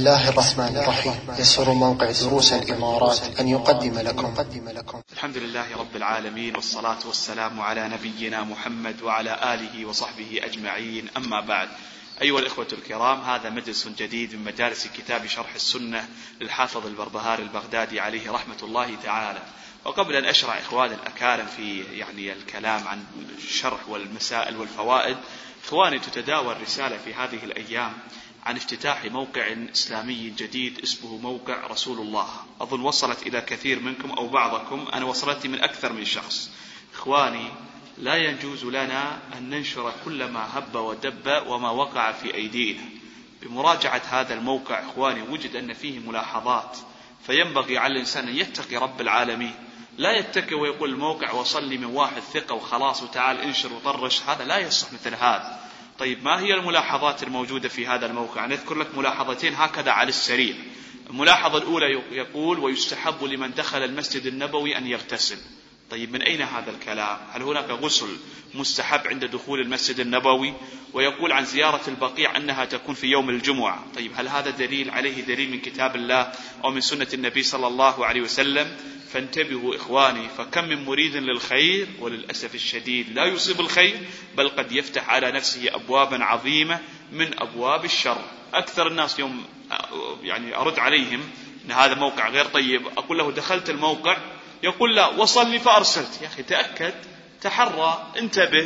الله الرحمن الرحيم. يسر موقع دروس الإمارات أن يقدم لكم الحمد لله رب العالمين، والصلاة والسلام على نبينا محمد وعلى آله وصحبه أجمعين. أما بعد، أيها الإخوة الكرام، هذا مجلس جديد من مجالس كتاب شرح السنة للحافظ البربهاري البغدادي عليه رحمة الله تعالى. وقبل أن أشرع إخواني الأكارم في الكلام عن الشرح والمسائل والفوائد، إخواني تتداول رسالة في هذه الأيام عن افتتاح موقع إسلامي جديد اسمه موقع رسول الله. أظن وصلت إلى كثير منكم أو بعضكم، أنا وصلت من أكثر من شخص. إخواني، لا يجوز لنا أن ننشر كل ما هب ودب وما وقع في أيدينا. بمراجعة هذا الموقع إخواني وجد أن فيه ملاحظات، فينبغي على الإنسان أن يتقي رب العالمين، لا يتكي ويقول الموقع وصل لي من واحد ثقة وخلاص وتعال انشر وطرش. هذا لا يصح مثل هذا. طيب، ما هي الملاحظات الموجودة في هذا الموقع؟ نذكر لك ملاحظتين هكذا على السريع. الملاحظة الأولى يقول: ويستحب لمن دخل المسجد النبوي أن يغتسل. طيب، من أين هذا الكلام؟ هل هناك غسل مستحب عند دخول المسجد النبوي؟ ويقول عن زيارة البقيع أنها تكون في يوم الجمعة. طيب، هل هذا دليل عليه دليل من كتاب الله أو من سنة النبي صلى الله عليه وسلم؟ فانتبهوا إخواني، فكم من مريد للخير وللأسف الشديد لا يصيب الخير، بل قد يفتح على نفسه أبوابا عظيمة من أبواب الشر. أكثر الناس يوم أرد عليهم أن هذا موقع غير طيب، أقول له: دخلت الموقع؟ يقول: لا، وصل لي فأرسلت. يا أخي تأكد، تحرى، انتبه.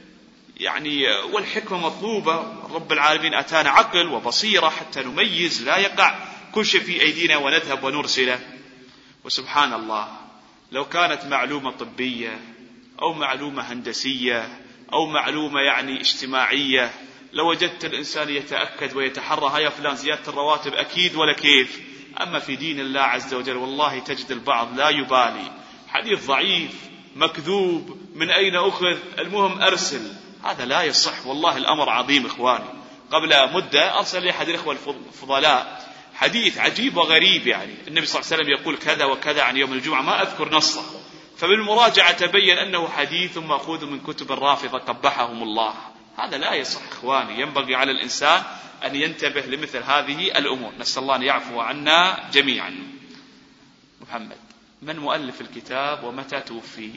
والحكمة مطلوبة. رب العالمين أتانا عقل وبصيرة حتى نميز، لا يقع كل شيء في أيدينا ونذهب ونرسله. وسبحان الله، لو كانت معلومة طبية أو معلومة هندسية أو معلومة اجتماعية، لوجدت الإنسان يتأكد ويتحرى: يا فلان زيادة الرواتب أكيد ولا كيف. أما في دين الله عز وجل والله تجد البعض لا يبالي، حديث ضعيف مكذوب، من أين أخذ، المهم أرسل. هذا لا يصح، والله الأمر عظيم إخواني. قبل مدة أرسل لي أحد الإخوة الفضلاء حديث عجيب وغريب، النبي صلى الله عليه وسلم يقول كذا وكذا عن يوم الجمعة، ما أذكر نصه، فبالمراجعة تبين أنه حديث مأخوذ من كتب الرافضة قبحهم الله. هذا لا يصح إخواني. ينبغي على الإنسان أن ينتبه لمثل هذه الأمور. نسأل الله أن يعفو عنا جميعا. محمد، من مؤلف الكتاب ومتى توفي؟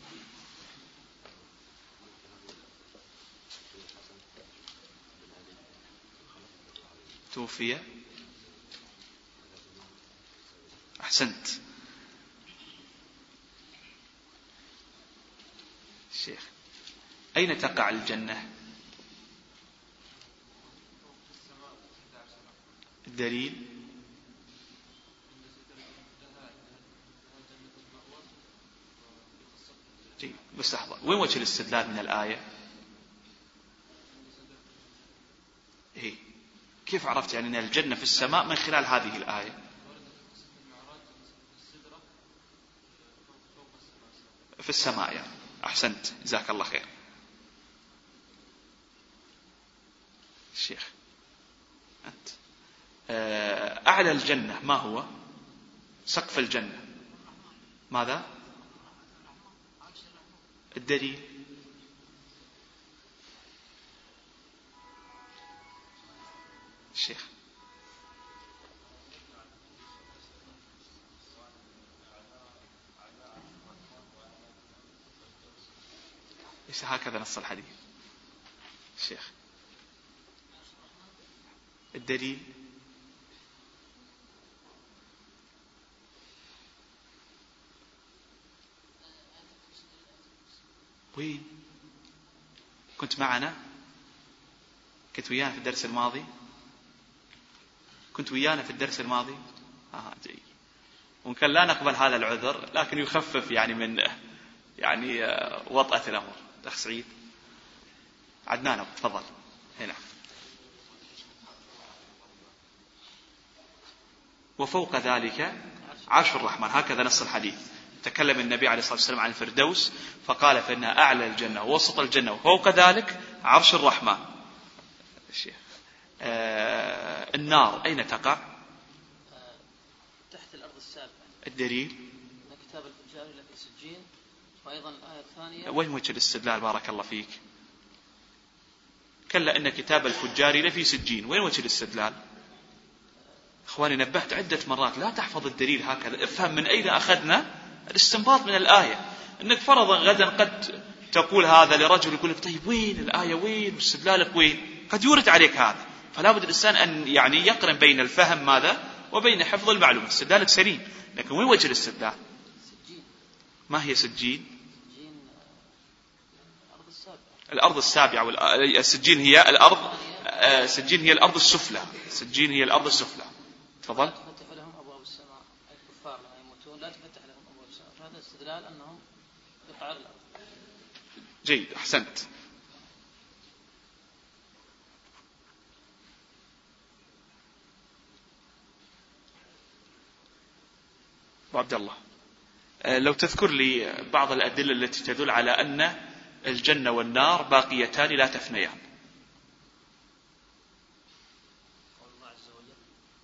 توفي؟ أحسنت. الشيخ، أين تقع الجنة؟ الدليل؟ بس لحظة، وين وجه الاستدلال من الآية؟ كيف عرفت أن الجنة في السماء من خلال هذه الآية؟ في السماء أحسنت، جزاك الله خير. الشيخ، أنت أعلى الجنة ما هو؟ سقف الجنة ماذا؟ الدليل؟ الشيخ، ليس هكذا نص الحديث. الشيخ، الدليل؟ وين كنت معنا؟ كنت ويانا في الدرس الماضي؟ كنت ويانا في الدرس الماضي؟ جيد. وإن كان لا نقبل هذا العذر، لكن يخفف من وطأة الأمر. أخ سعيد عدنان، تفضل هنا. وفوق ذلك عرش الرحمن، هكذا نص الحديث. تكلم النبي عليه الصلاة والسلام عن الفردوس فقال: فإنها أعلى الجنة ووسط الجنة وفوق ذلك عرش الرحمن. الشيخ، النار أين تقع؟ تحت الأرض السابعة. الدليل؟ كتاب الفجار في سجين. وأيضا الآية الثانية. وين وجه الاستدلال؟ بارك الله فيك. كلا إن كتاب الفجار لفي سجين، وين وجه الاستدلال؟ أخواني نبهت عدة مرات لا تحفظ الدليل هكذا، افهم من أين أخذنا الاستنباط من الآية. أنك فرضا غدا قد تقول هذا لرجل يقول لك طيب وين الآية، وين واستدلالك وين، قد يورد عليك هذا. فلا بد الإنسان أن يعني يقرن بين الفهم ماذا وبين حفظ المعلومة. استدلالك سليم، لكن وين وجه الاستدلال؟ ما هي سجين؟ الأرض السابعة. السجين هي الأرض، سجين هي الأرض السفلى، سجين هي الأرض السفلى. تفضل. تفتح لهم أبواب السماء، الكفار لما يموتون لا تفتح لهم أبواب السماء، فهذا استدلال أنهم قطع الأرض. جيد، أحسنت. عبد الله، لو تذكر لي بعض الأدلة التي تدل على أن الجنة والنار باقيتان لا تفنيان. قول الله عز وجل،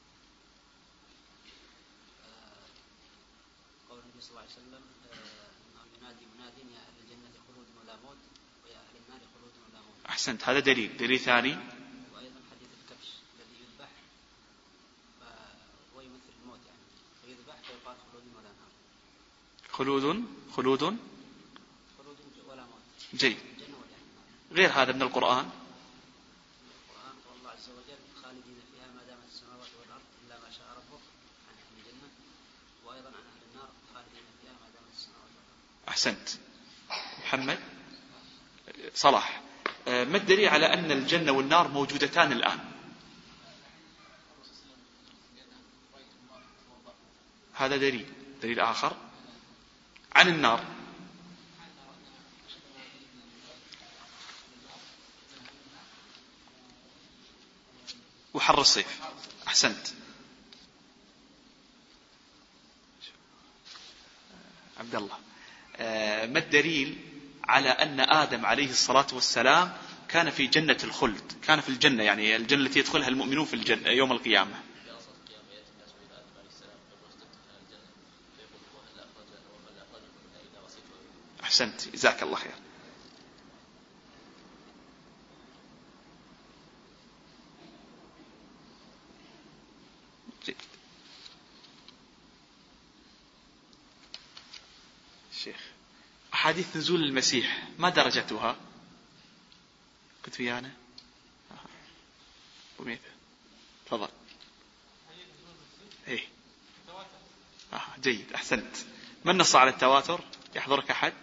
قول النبي صلى الله عليه وسلم ينادي مناد يا أهل الجنة خلود ولا موت ويا أهل النار خلود ولا موت. أحسنت، هذا دليل ثاني. وأيضا حديث الكبش الذي يذبح ويمثل الموت، يعني فيذبح فيقال خلود ولا نار. خلود ولا موت. جيد. غير هذا من القرآن. القرآن قول الله عز وجل خالدين فيها ما دامت السماوات والأرض إلا ما شاء ربك عن أهل الجنة، وأيضا عن أهل النار خالدين فيها ما دامت السماوات والأرض. أحسنت. محمد صلاح، ما الدليل على أن الجنة والنار موجودتان الآن؟ هذا دليل آخر عن النار. وحر الصيف. أحسنت. عبد الله، ما الدليل على أن آدم عليه الصلاة والسلام كان في جنة الخلد، كان في الجنة، يعني الجنة التي يدخلها المؤمنون في الجنة يوم القيامة؟ أحسنت، جزاك الله خير. جيد. شيخ، أحاديث نزول المسيح ما درجتها؟ كنت ويانا؟ تفضل. إيه. جيد، أحسنت. من نص على التواتر؟ يحضرك أحد؟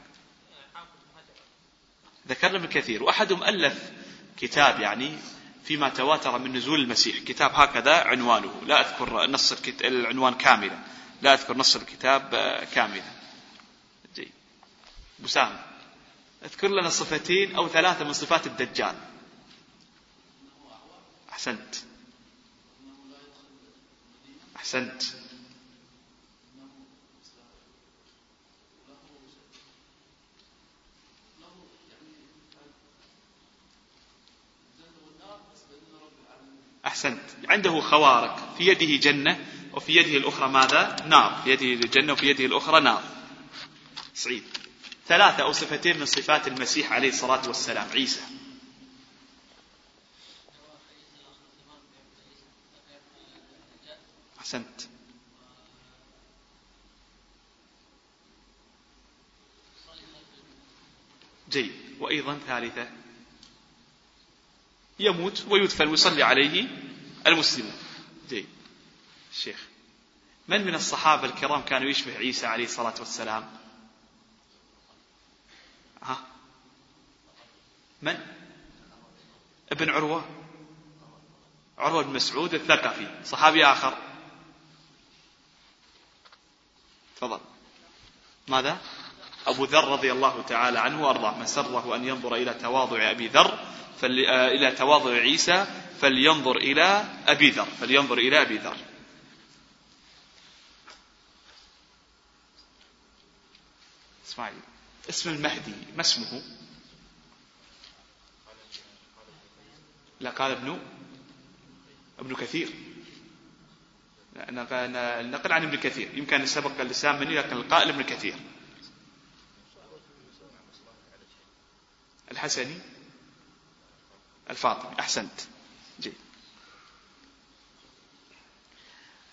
ذكرنا ابن كثير، وأحدهم ألف كتاب يعني فيما تواتر من نزول المسيح، كتاب هكذا عنوانه، لا أذكر نص العنوان كاملا، لا أذكر نص الكتاب كاملا. جيد. بسام، اذكر لنا صفتين أو ثلاثة من صفات الدجال. أحسنت. أحسنت. أحسنت. عنده خوارق، في يده جنة وفي يده الأخرى ماذا؟ نار. في يده الجنة وفي يده الأخرى نار. سعيد. ثلاثة أو صفتين من صفات المسيح عليه الصلاة والسلام، عيسى. أحسنت. جيد. وأيضا ثالثة، يموت ويدفن ويصلي عليه المسلمون. جيد. الشيخ، من الصحابة الكرام كانوا يشبه عيسى عليه الصلاة والسلام؟ من؟ ابن عروة بن مسعود الثقفي. صحابي آخر، تفضل. ماذا؟ أبو ذر رضي الله تعالى عنه وأرضاه. من سره أن ينظر إلى تواضع أبي ذر إلى تواضع عيسى فلينظر إلى أبي ذر. اسماعيل، اسم المهدي ما اسمه؟ لا، قال ابن كثير. نقل عن ابن كثير، يمكن سبق اللسان مني، لكن القائل ابن كثير. الحسني الفاطمي. أحسنت. جيد.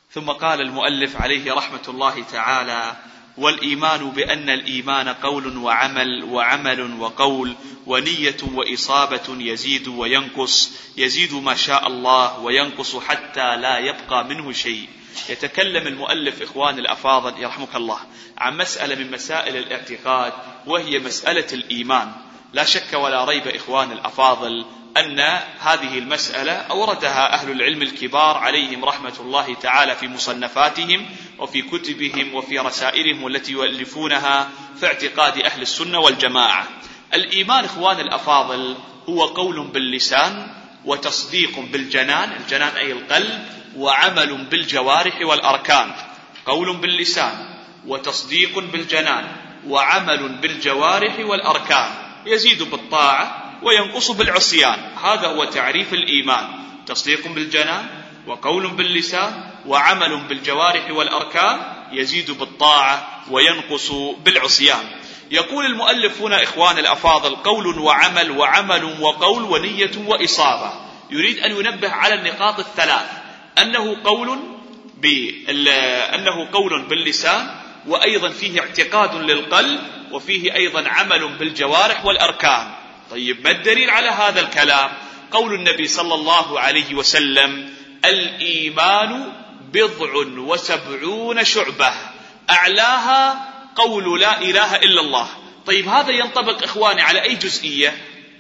ثم قال المؤلف عليه رحمة الله تعالى: والإيمان بأن الإيمان قول وعمل، وعمل وقول، ونية وإصابة، يزيد وينقص، يزيد ما شاء الله وينقص حتى لا يبقى منه شيء. يتكلم المؤلف إخوان الأفاضل يرحمك الله عن مسألة من مسائل الاعتقاد، وهي مسألة الإيمان. لا شك ولا ريب إخوان الأفاضل أن هذه المسألة أوردها أهل العلم الكبار عليهم رحمة الله تعالى في مصنفاتهم وفي كتبهم وفي رسائلهم التي يؤلفونها في اعتقاد أهل السنة والجماعة. الإيمان إخوان الأفاضل هو قول باللسان، وتصديق بالجنان، الجنان أي القلب، وعمل بالجوارح والأركان. قول باللسان وتصديق بالجنان وعمل بالجوارح والأركان، يزيد بالطاعة وينقص بالعصيان. هذا هو تعريف الإيمان: تصديق بالجنان وقول باللسان وعمل بالجوارح والأركان، يزيد بالطاعة وينقص بالعصيان. يقول المؤلف هنا إخوان الأفاضل: قول وعمل، وعمل وقول، ونية وإصابة. يريد أن ينبه على النقاط الثلاث: أنه قول باللسان، وأيضا فيه اعتقاد للقلب، وفيه أيضا عمل بالجوارح والأركان. طيب، ما الدليل على هذا الكلام؟ قول النبي صلى الله عليه وسلم: الإيمان 70 شعبة، أعلاها قول لا إله إلا الله. طيب، هذا ينطبق إخواني على أي جزئية؟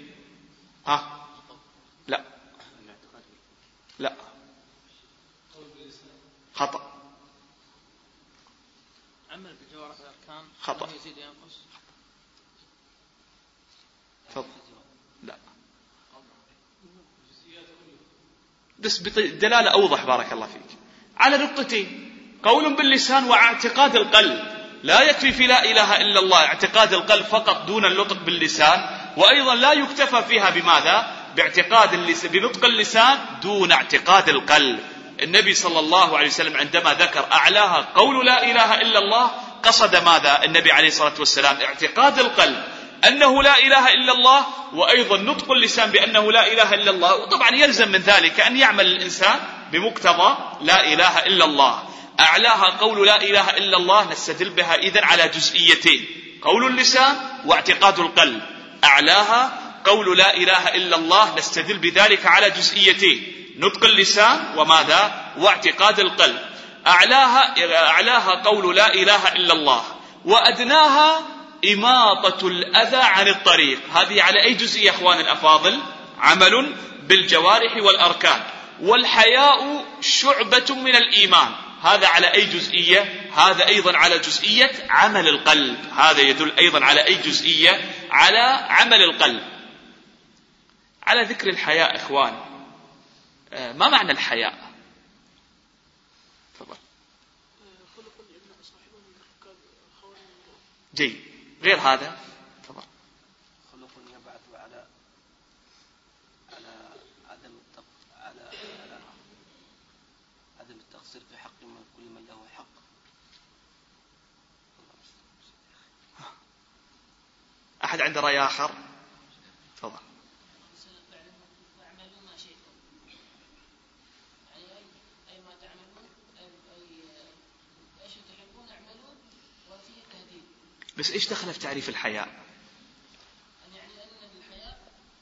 لا لا، خطأ. عمل بالجوارح والأركان خطأ. يزيد وينقص. تفضل. لا، بس بدلالة أوضح بارك الله فيك على نقطتين: قول باللسان واعتقاد القلب. لا يكفي في لا إله إلا الله اعتقاد القلب فقط دون النطق باللسان، وأيضا لا يكتفى فيها بماذا؟ بنطق اللسان دون اعتقاد القلب. النبي صلى الله عليه وسلم عندما ذكر أعلاها قول لا إله إلا الله، قصد ماذا النبي عليه الصلاة والسلام؟ اعتقاد القلب أنه لا إله إلا الله، وأيضا نطق اللسان بأنه لا إله إلا الله. وطبعا يلزم من ذلك أن يعمل الإنسان بمقتضى لا إله إلا الله. أعلاها قول لا إله إلا الله، نستدل بها إذن على جزئيتين: قول اللسان واعتقاد القلب. أعلاها قول لا إله إلا الله، نستدل بذلك على جزئيتين: نطق اللسان وماذا؟ واعتقاد القلب. أعلاها قول لا إله إلا الله، وأدناها إماطة الأذى عن الطريق. هذه على أي جزئية أخوان الأفاضل؟ عمل بالجوارح والأركان. والحياء شعبة من الإيمان، هذا على أي جزئية؟ هذا أيضا على جزئية عمل القلب. هذا يدل أيضا على أي جزئية؟ على عمل القلب. على ذكر الحياء إخوان، ما معنى الحياء؟ تفضل. جيد. غير هذا تفضل. خلق يبعث على عدم التقصير في حق من كل من له حق. أحد عنده رأي آخر؟ تفضل. بس إيش دخل في تعريف الحياء؟ يعني أن الحياء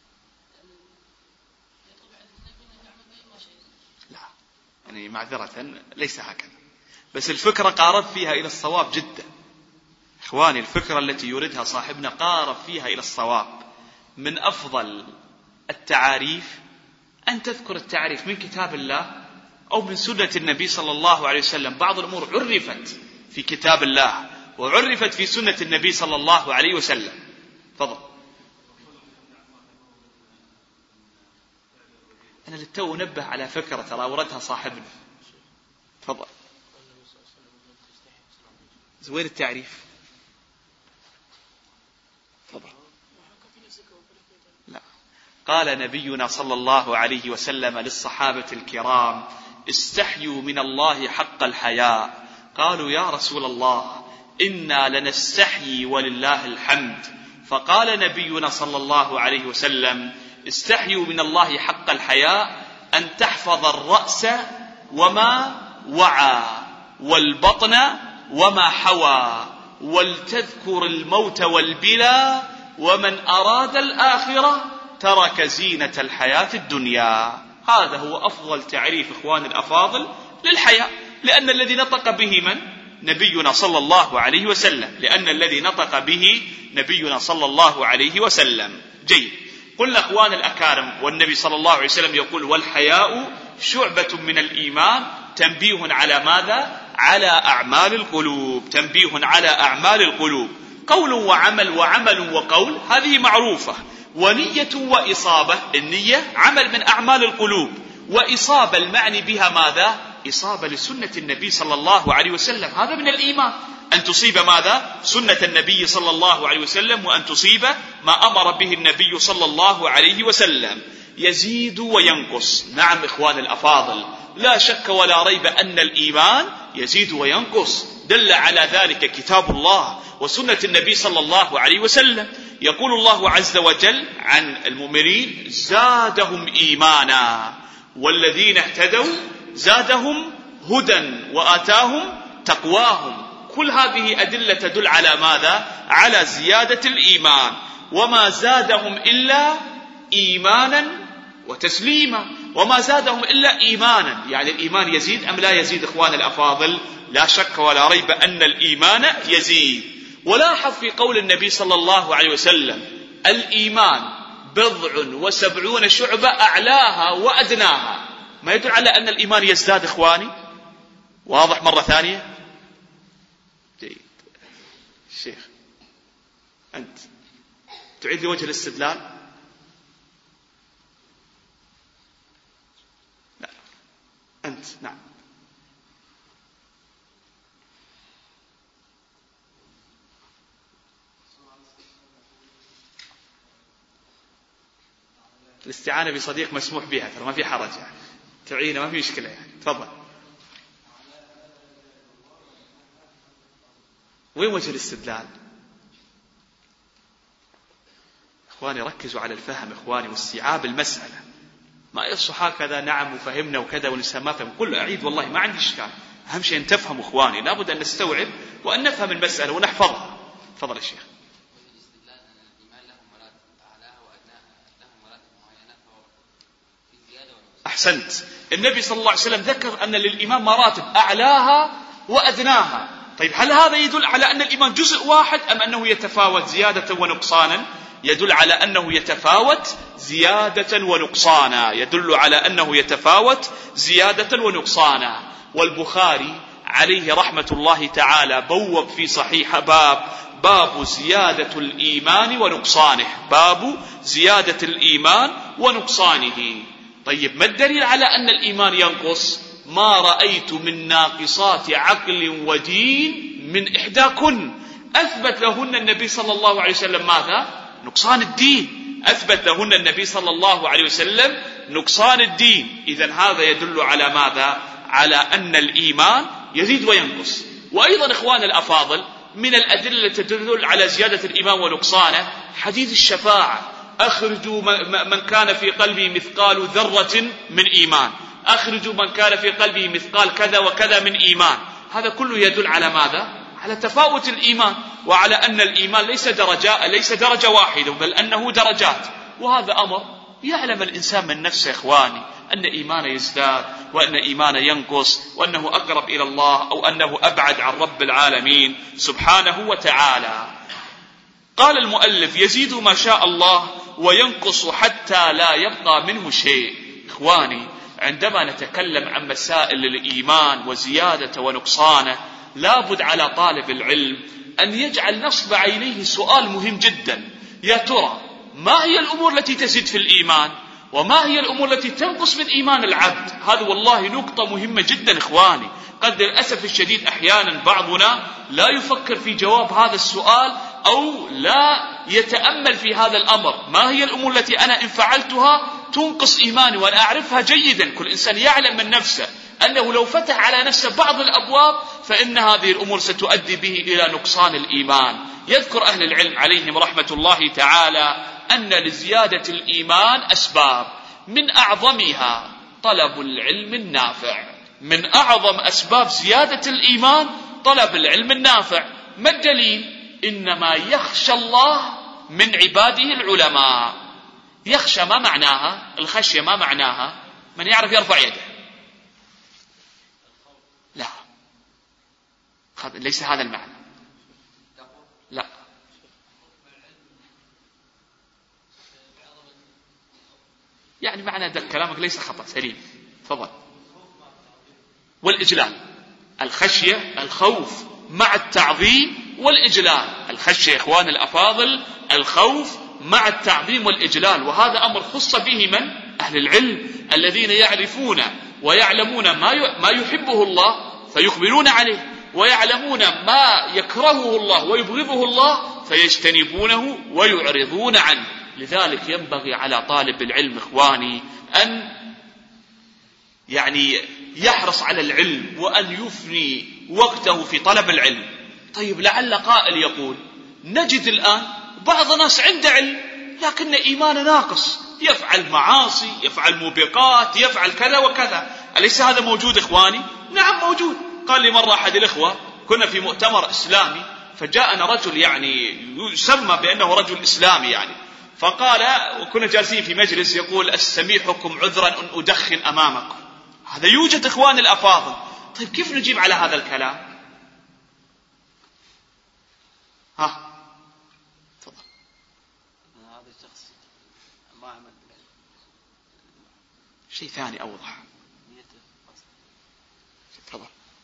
يطلب عن النبي أن يعمل بأي ما شيء. لا، يعني معذرة ليس هكذا، بس الفكرة قارب فيها إلى الصواب جدا. إخواني، الفكرة التي يريدها صاحبنا قارب فيها إلى الصواب. من أفضل التعاريف أن تذكر التعريف من كتاب الله أو من سنة النبي صلى الله عليه وسلم. بعض الأمور عرفت في كتاب الله وعرفت في سنة النبي صلى الله عليه وسلم. تفضل. أنا للتو أنبه على فكرة ترى أوردها صاحبنا. تفضل. وين التعريف؟ تفضل. لا، قال نبينا صلى الله عليه وسلم للصحابة الكرام: استحيوا من الله حق الحياء. قالوا: يا رسول الله، إنا لنستحيي ولله الحمد. فقال نبينا صلى الله عليه وسلم: استحيوا من الله حق الحياء، أن تحفظ الرأس وعى والبطن وما حوى ولتذكر الموت والبلا ومن أراد الآخرة ترك زينة الحياة الدنيا. هذا هو أفضل تعريف إخوان الأفاضل للحياة، لأن الذي نطق به من؟ نبينا صلى الله عليه وسلم، لأن الذي نطق به نبينا صلى الله عليه وسلم. جيد. قلنا إخوان الأكارم، والنبي صلى الله عليه وسلم يقول والحياء شعبة من الإيمان، تنبيه على ماذا؟ على أعمال القلوب، تنبيه على أعمال القلوب. قول وعمل، وعمل وقول هذه معروفة، ونية وإصابة. النية عمل من أعمال القلوب، وإصابة المعني بها ماذا؟ إصابة لسنة النبي صلى الله عليه وسلم، هذا من الإيمان، أن تصيب ماذا؟ سنة النبي صلى الله عليه وسلم، وأن تصيب ما أمر به النبي صلى الله عليه وسلم. يزيد وينقص. نعم إخوان الأفاضل، لا شك ولا ريب أن الإيمان يزيد وينقص، دل على ذلك كتاب الله وسنة النبي صلى الله عليه وسلم. يقول الله عز وجل عن المؤمنين زادهم إيمانا والذين اهتدوا زادهم هدى وآتاهم تقواهم. كل هذه أدلة تدل على ماذا؟ على زيادة الإيمان. وما زادهم إلا إيمانا وتسليما، وما زادهم إلا إيمانا. يعني الإيمان يزيد أم لا يزيد إخوان الأفاضل؟ لا شك ولا ريب أن الإيمان يزيد. ولاحظ في قول النبي صلى الله عليه وسلم الإيمان 70 شعبة أعلاها وأدناها، ما يدل على أن الإيمان يزداد إخواني؟ واضح مرة ثانية؟ جيد. الشيخ أنت تعيد لي وجه الاستدلال؟ لا أنت. نعم. الاستعانة بصديق مسموح بها، ترى ما في حرج يعني، تعينه ما في مشكلة يعني. تفضل. وين وجه الاستدلال؟ إخواني ركزوا على الفهم إخواني واستيعاب المسألة، ما يصح هكذا نعم وفهمنا وكذا والإنسان ما فهم. كل أعيد والله ما عندي إشكال، أهم شيء أن تفهم إخواني، لابد أن نستوعب وأن نفهم المسألة ونحفظها. تفضل يا شيخ. أحسنت. النبي صلى الله عليه وسلم ذكر أن للإيمان مراتب أعلاها وأدناها. طيب هل هذا يدل على أن الإيمان جزء واحد أم أنه يتفاوت زيادة ونقصانا؟ يدل على أنه يتفاوت زيادة ونقصانا، يدل على أنه يتفاوت زيادة ونقصانا. والبخاري عليه رحمة الله تعالى بوب في صحيح باب زيادة الإيمان ونقصانه، باب زيادة الإيمان ونقصانه. طيب ما الدليل على أن الإيمان ينقص؟ ما رأيت من ناقصات عقل ودين من إحداكن. أثبت لهن النبي صلى الله عليه وسلم ماذا؟ نقصان الدين. أثبت لهن النبي صلى الله عليه وسلم نقصان الدين. إذن هذا يدل على ماذا؟ على أن الإيمان يزيد وينقص. وأيضا إخوان الأفاضل من الأدلة التي تدل على زيادة الإيمان ونقصانه حديث الشفاعة، أخرجوا من كان في قلبه مثقال ذرة من إيمان، أخرجوا من كان في قلبه مثقال كذا وكذا من إيمان. هذا كله يدل على ماذا؟ على تفاوت الإيمان، وعلى أن الإيمان ليس درجة واحدة، بل أنه درجات. وهذا أمر يعلم الإنسان من نفسه إخواني، أن إيمانه يزداد وأن إيمانه ينقص، وأنه أقرب إلى الله أو أنه أبعد عن رب العالمين سبحانه وتعالى. قال المؤلف يزيد ما شاء الله وينقص حتى لا يبقى منه شيء. إخواني عندما نتكلم عن مسائل الإيمان وزيادة ونقصانه لابد على طالب العلم أن يجعل نصب عينيه سؤال مهم جدا: يا ترى ما هي الأمور التي تزيد في الإيمان وما هي الأمور التي تنقص من إيمان العبد؟ هذا والله نقطة مهمة جدا إخواني. قد للأسف الشديد أحيانا بعضنا لا يفكر في جواب هذا السؤال أو لا يتأمل في هذا الأمر. ما هي الأمور التي أنا إن فعلتها تنقص إيماني؟ وأنا أعرفها جيدا. كل إنسان يعلم من نفسه أنه لو فتح على نفسه بعض الأبواب فإن هذه الأمور ستؤدي به إلى نقصان الإيمان. يذكر أهل العلم عليهم رحمة الله تعالى أن لزيادة الإيمان أسباب، من أعظمها طلب العلم النافع. من أعظم أسباب زيادة الإيمان طلب العلم النافع. ما الدليل؟ إنما يخشى الله من عباده العلماء. يخشى ما معناها؟ الخشية ما معناها؟ من يعرف يرفع يده. لا، ليس هذا المعنى. لا، يعني معنى كلامك ليس خطأ، سليم. تفضل. والإجلال، الخشية الخوف مع التعظيم والإجلال. الخشية إخوان الأفاضل الخوف مع التعظيم والإجلال، وهذا أمر خص به من؟ أهل العلم الذين يعرفون ويعلمون ما يحبه الله فيقبلون عليه، ويعلمون ما يكرهه الله ويبغضه الله فيجتنبونه ويعرضون عنه. لذلك ينبغي على طالب العلم إخواني أن يحرص على العلم وأن يفني وقته في طلب العلم. طيب لعل قائل يقول نجد الآن بعض الناس عنده علم لكن إيمانه ناقص، يفعل معاصي، يفعل موبقات، يفعل كذا وكذا. أليس هذا موجود إخواني؟ نعم موجود. قال لي مرة أحد الإخوة كنا في مؤتمر إسلامي فجاءنا رجل يسمى بأنه رجل إسلامي فقال، وكنا جالسين في مجلس، يقول أستميحكم عذرا أن أدخن أمامكم. هذا يوجد إخواني الأفاضل. طيب كيف نجيب على هذا الكلام؟ تفضل. هذا الشخص ما عمل شيء ثاني أوضح. تفضل.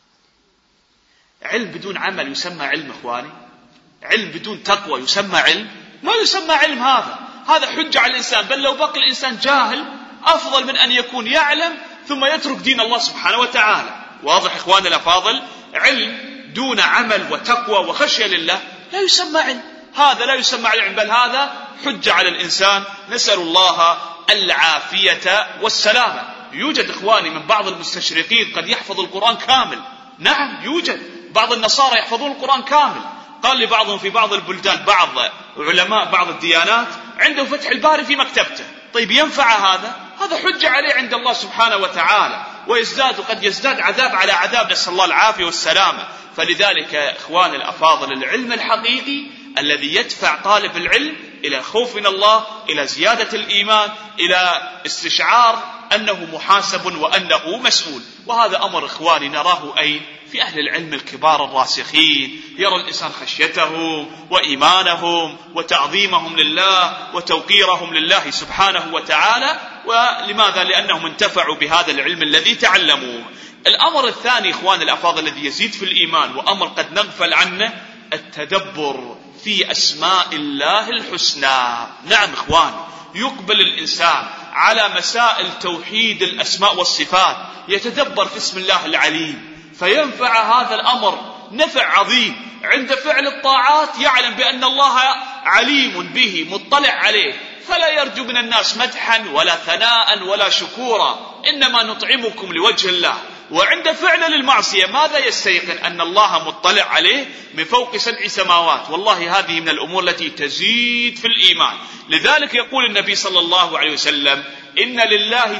علم بدون عمل يسمى علم إخواني؟ علم بدون تقوى يسمى علم؟ ما يسمى علم. هذا حجة على الإنسان، بل لو بقي الإنسان جاهل أفضل من أن يكون يعلم ثم يترك دين الله سبحانه وتعالى. واضح إخواني الأفاضل؟ علم دون عمل وتقوى وخشية لله لا يسمى علم. هذا لا يسمى علم، بل هذا حجة على الإنسان. نسأل الله العافية والسلامة. يوجد إخواني من بعض المستشرقين قد يحفظ القرآن كامل. نعم يوجد بعض النصارى يحفظون القرآن كامل. قال لي بعضهم في بعض البلدان، بعض علماء بعض الديانات عنده فتح الباري في مكتبته. طيب ينفع هذا حجة عليه عند الله سبحانه وتعالى، ويزداد قد يزداد عذاب على عذاب، نسأل الله العافية والسلامة. فلذلك إخوان الأفاضل العلم الحقيقي الذي يدفع طالب العلم إلى الخوف من الله، إلى زيادة الإيمان، إلى استشعار أنه محاسب وأنه مسؤول. وهذا أمر إخواني نراه أين؟ في أهل العلم الكبار الراسخين. يرى الإنسان خشيتهم وإيمانهم وتعظيمهم لله وتوقيرهم لله سبحانه وتعالى. ولماذا؟ لأنهم انتفعوا بهذا العلم الذي تعلموه. الأمر الثاني إخوان الأفاضل الذي يزيد في الإيمان، وأمر قد نغفل عنه، التدبر في أسماء الله الحسنى. نعم إخوان، يقبل الإنسان على مسائل توحيد الأسماء والصفات، يتدبر في اسم الله العليم، فينفع هذا الأمر نفع عظيم. عند فعل الطاعات يعلم بأن الله عليم به مطلع عليه، فلا يرجو من الناس مدحا ولا ثناء ولا شكورا، إنما نطعمكم لوجه الله. وعند فعل للمعصية ماذا يستيقن؟ أن الله مطلع عليه من فوق 7 سماوات. والله هذه من الأمور التي تزيد في الإيمان. لذلك يقول النبي صلى الله عليه وسلم: إن لله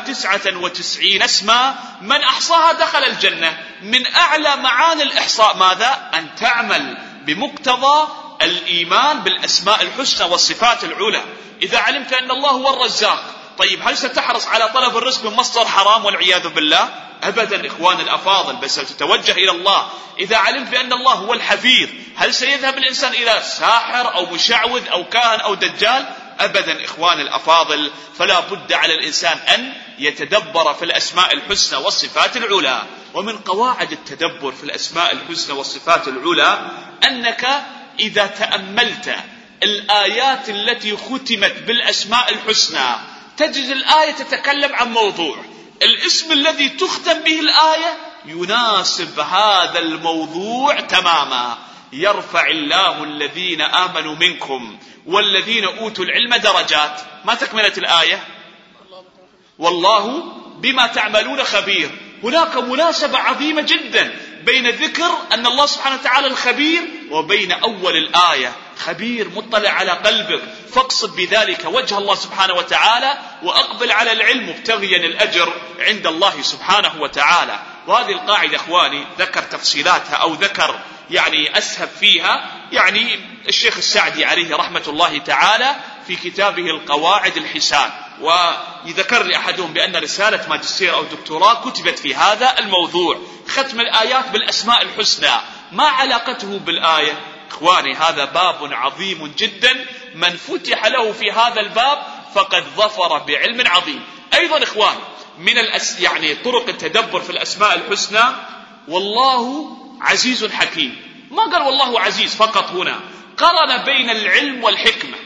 99 اسما من أحصاها دخل الجنة. من أعلى معاني الإحصاء ماذا؟ أن تعمل بمقتضى الإيمان بالأسماء الحسنى والصفات العلى. إذا علمت أن الله هو الرزاق، طيب هل ستحرص على طلب الرزق من مصدر حرام والعياذ بالله؟ أبدا إخوان الأفاضل، بل ستتوجه إلى الله. إذا علمت بأن الله هو الحفيظ، هل سيذهب الإنسان إلى ساحر أو مشعوذ أو كاهن أو دجال؟ أبدا إخوان الأفاضل. فلا بد على الإنسان أن يتدبر في الأسماء الحسنى والصفات العلى. ومن قواعد التدبر في الأسماء الحسنى والصفات العلى أنك إذا تأملت الآيات التي ختمت بالأسماء الحسنى تجد الآية تتكلم عن موضوع، الاسم الذي تختم به الآية يناسب هذا الموضوع تماما. يرفع الله الذين آمنوا منكم والذين أوتوا العلم درجات. ما تكملة الآية؟ والله بما تعملون خبير. هناك مناسبة عظيمة جدا بين ذكر أن الله سبحانه وتعالى الخبير وبين أول الآية خبير مطلع على قلبك، فاقصد بذلك وجه الله سبحانه وتعالى وأقبل على العلم مبتغيا الأجر عند الله سبحانه وتعالى. وهذه القاعدة إخواني ذكر تفصيلاتها أو ذكر يعني أسهب فيها يعني الشيخ السعدي عليه رحمة الله تعالى في كتابه القواعد الحسان، ويذكر لي أحدهم بأن رسالة ماجستير أو دكتوراه كتبت في هذا الموضوع، ختم الآيات بالأسماء الحسنى. ما علاقته بالآية؟ إخواني هذا باب عظيم جدا، من فتح له في هذا الباب فقد ظفر بعلم عظيم. أيضا إخواني من يعني طرق التدبر في الأسماء الحسنى، والله عزيز حكيم. ما قال والله عزيز فقط، هنا قرن بين العلم والحكمة.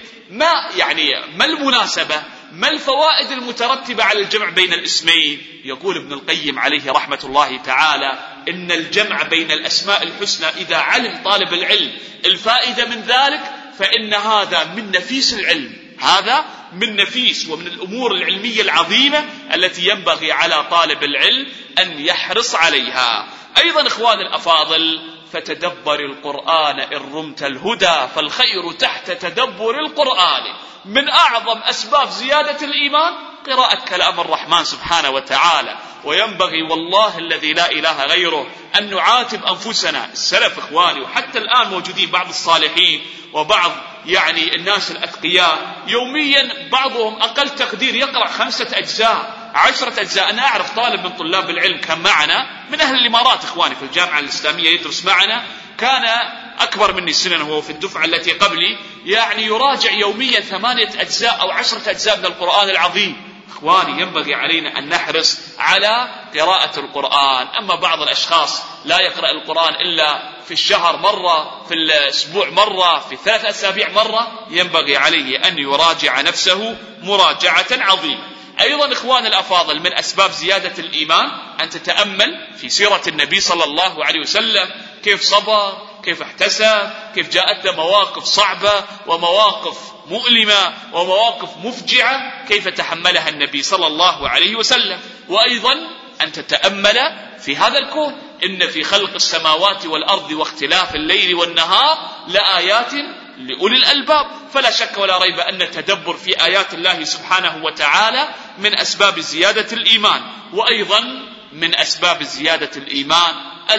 ما المناسبة؟ ما الفوائد المترتبة على الجمع بين الاسمين؟ يقول ابن القيم عليه رحمة الله تعالى إن الجمع بين الأسماء الحسنى إذا علم طالب العلم الفائدة من ذلك فإن هذا من نفيس العلم، هذا من نفيس ومن الأمور العلمية العظيمة التي ينبغي على طالب العلم أن يحرص عليها. أيضا إخوان الأفاضل فتدبر القرآن إن رمت الهدى فالخير تحت تدبر القرآن. من أعظم أسباب زيادة الإيمان قراءة كلام الرحمن سبحانه وتعالى. وينبغي والله الذي لا إله غيره أن نعاتب أنفسنا. السلف إخواني وحتى الآن موجودين بعض الصالحين وبعض يعني الناس الأتقياء يوميا بعضهم أقل تقدير يقرأ 5 أجزاء 10 أجزاء. أنا أعرف طالب من طلاب العلم كان معنا من أهل الإمارات إخواني في الجامعة الإسلامية يدرس معنا، كان أكبر مني سنا وهو في الدفعة التي قبلي، يعني يراجع يوميا 8 أجزاء أو 10 أجزاء من القرآن العظيم. إخواني ينبغي علينا أن نحرص على قراءة القرآن. أما بعض الأشخاص لا يقرأ القرآن إلا في الشهر مرة، في الأسبوع مرة، في 3 أسابيع مرة، ينبغي عليه أن يراجع نفسه مراجعة عظيمة. أيضا إخوان الأفاضل من أسباب زيادة الإيمان أن تتأمل في سيرة النبي صلى الله عليه وسلم، كيف صبر، كيف احتسب، كيف جاءته مواقف صعبة ومواقف مؤلمة ومواقف مفجعة، كيف تحملها النبي صلى الله عليه وسلم. وأيضا أن تتأمل في هذا الكون، إن في خلق السماوات والأرض واختلاف الليل والنهار لآيات لأولي الألباب. فلا شك ولا ريب أن التدبر في آيات الله سبحانه وتعالى من أسباب زيادة الإيمان. وأيضا من أسباب زيادة الإيمان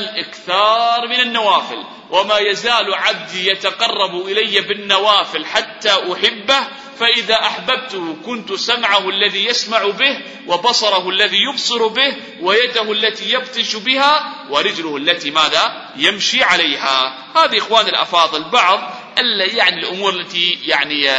الإكثار من النوافل. وما يزال عبدي يتقرب إلي بالنوافل حتى أحبه، فإذا أحببته كنت سمعه الذي يسمع به وبصره الذي يبصر به ويده التي يبطش بها ورجله التي ماذا يمشي عليها. هذه إخوان الأفاضل بعض يعني الأمور التي يعني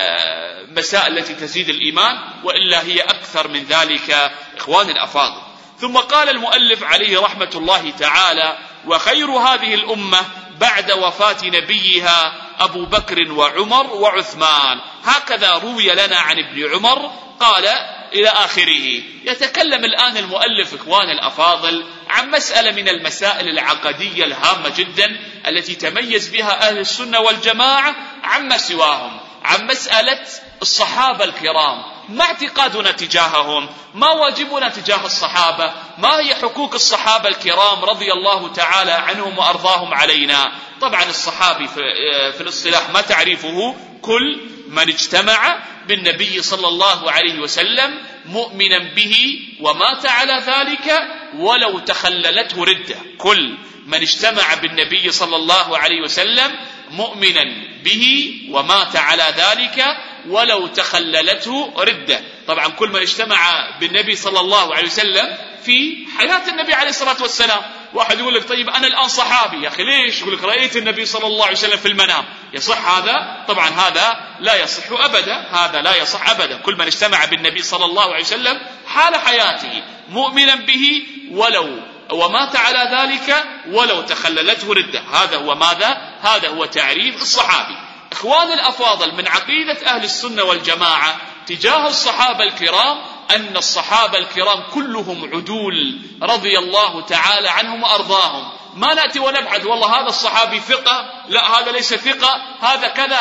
مسائل التي تزيد الإيمان، وإلا هي أكثر من ذلك إخوان الأفاضل. ثم قال المؤلف عليه رحمة الله تعالى: وخير هذه الأمة بعد وفاة نبيها أبو بكر وعمر وعثمان. هكذا روي لنا عن ابن عمر قال إلى آخره. يتكلم الآن المؤلف إخوان الأفاضل عن مسألة من المسائل العقدية الهامة جدا التي تميز بها أهل السنة والجماعة عما سواهم، عن مسألة الصحابة الكرام. ما اعتقادنا تجاههم؟ ما واجبنا تجاه الصحابة؟ ما هي حقوق الصحابة الكرام رضي الله تعالى عنهم وأرضاهم علينا؟ طبعا الصحابي في الاصطلاح ما تعريفه؟ كل من اجتمع بالنبي صلى الله عليه وسلم مؤمنا به ومات على ذلك ولو تخللته ردة. كل من اجتمع بالنبي صلى الله عليه وسلم مؤمنا به ومات على ذلك ولو تخللته ردة. طبعا كل من اجتمع بالنبي صلى الله عليه وسلم في حياة النبي عليه الصلاة والسلام. واحد يقول لك طيب أنا الآن صحابي، يا أخي ليش؟ يقول لك رأيت النبي صلى الله عليه وسلم في المنام. يصح هذا؟ طبعا هذا لا يصح أبدا، هذا لا يصح أبدا. كل من اجتمع بالنبي صلى الله عليه وسلم حال حياته مؤمنا به ولو ومات على ذلك ولو تخللته ردة. هذا هو ماذا؟ هذا هو تعريف الصحابي. إخوان الأفاضل من عقيدة أهل السنة والجماعة تجاه الصحابة الكرام أن الصحابة الكرام كلهم عدول رضي الله تعالى عنهم وأرضاهم. ما نأتي ونبحث والله هذا الصحابي ثقة، لا هذا ليس ثقة، هذا كذا.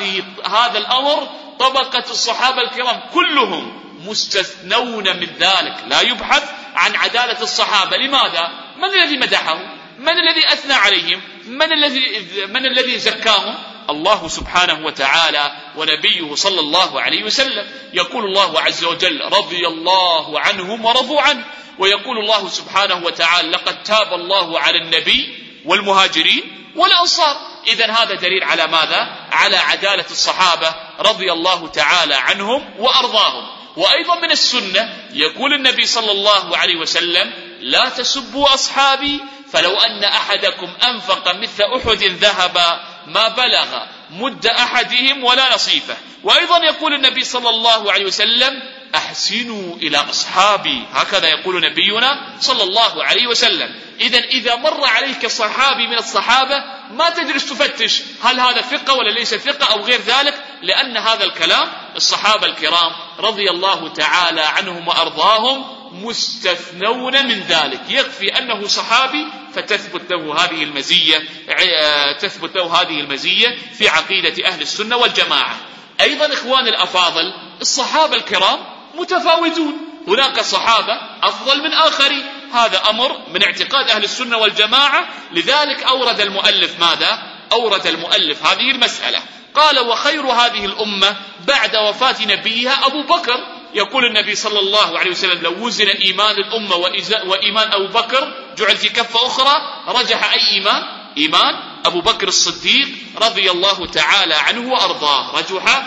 هذا الأمر طبقة الصحابة الكرام كلهم مستثنون من ذلك، لا يبحث عن عدالة الصحابة. لماذا؟ من الذي مدحهم؟ من الذي أثنى عليهم؟ من الذي زكاهم؟ الله سبحانه وتعالى ونبيه صلى الله عليه وسلم. يقول الله عز وجل: رضي الله عنهم ورضوا عنه. ويقول الله سبحانه وتعالى لقد تاب الله على النبي والمهاجرين والأنصار. إذن هذا دليل على ماذا؟ على عدالة الصحابة رضي الله تعالى عنهم وأرضاهم. وأيضا من السنة يقول النبي صلى الله عليه وسلم لا تسبوا أصحابي فلو أن أحدكم أنفق مثل أحد ذهبا ما بلغ مد أحدهم ولا نصيفه. وأيضا يقول النبي صلى الله عليه وسلم أحسنوا إلى أصحابي، هكذا يقول نبينا صلى الله عليه وسلم. إذن إذا مر عليك صحابي من الصحابة ما تجلس تفتش هل هذا ثقة ولا ليس ثقة أو غير ذلك، لأن هذا الكلام الصحابة الكرام رضي الله تعالى عنهم وأرضاهم مستثنون من ذلك، يكفي أنه صحابي فتثبت له هذه المزية، تثبت له هذه المزية في عقيدة أهل السنة والجماعة. أيضا إخوان الأفاضل الصحابة الكرام متفاوتون، هناك صحابة أفضل من آخرين، هذا أمر من اعتقاد أهل السنة والجماعة. لذلك أورد المؤلف ماذا؟ أورد المؤلف هذه المسألة، قال وخير هذه الأمة بعد وفاة نبيها أبو بكر. يقول النبي صلى الله عليه وسلم لو وزن إيمان الأمة وإيمان أبو بكر جعل في كفة أخرى رجح أي إيمان؟ إيمان أبو بكر الصديق رضي الله تعالى عنه وأرضاه، رجح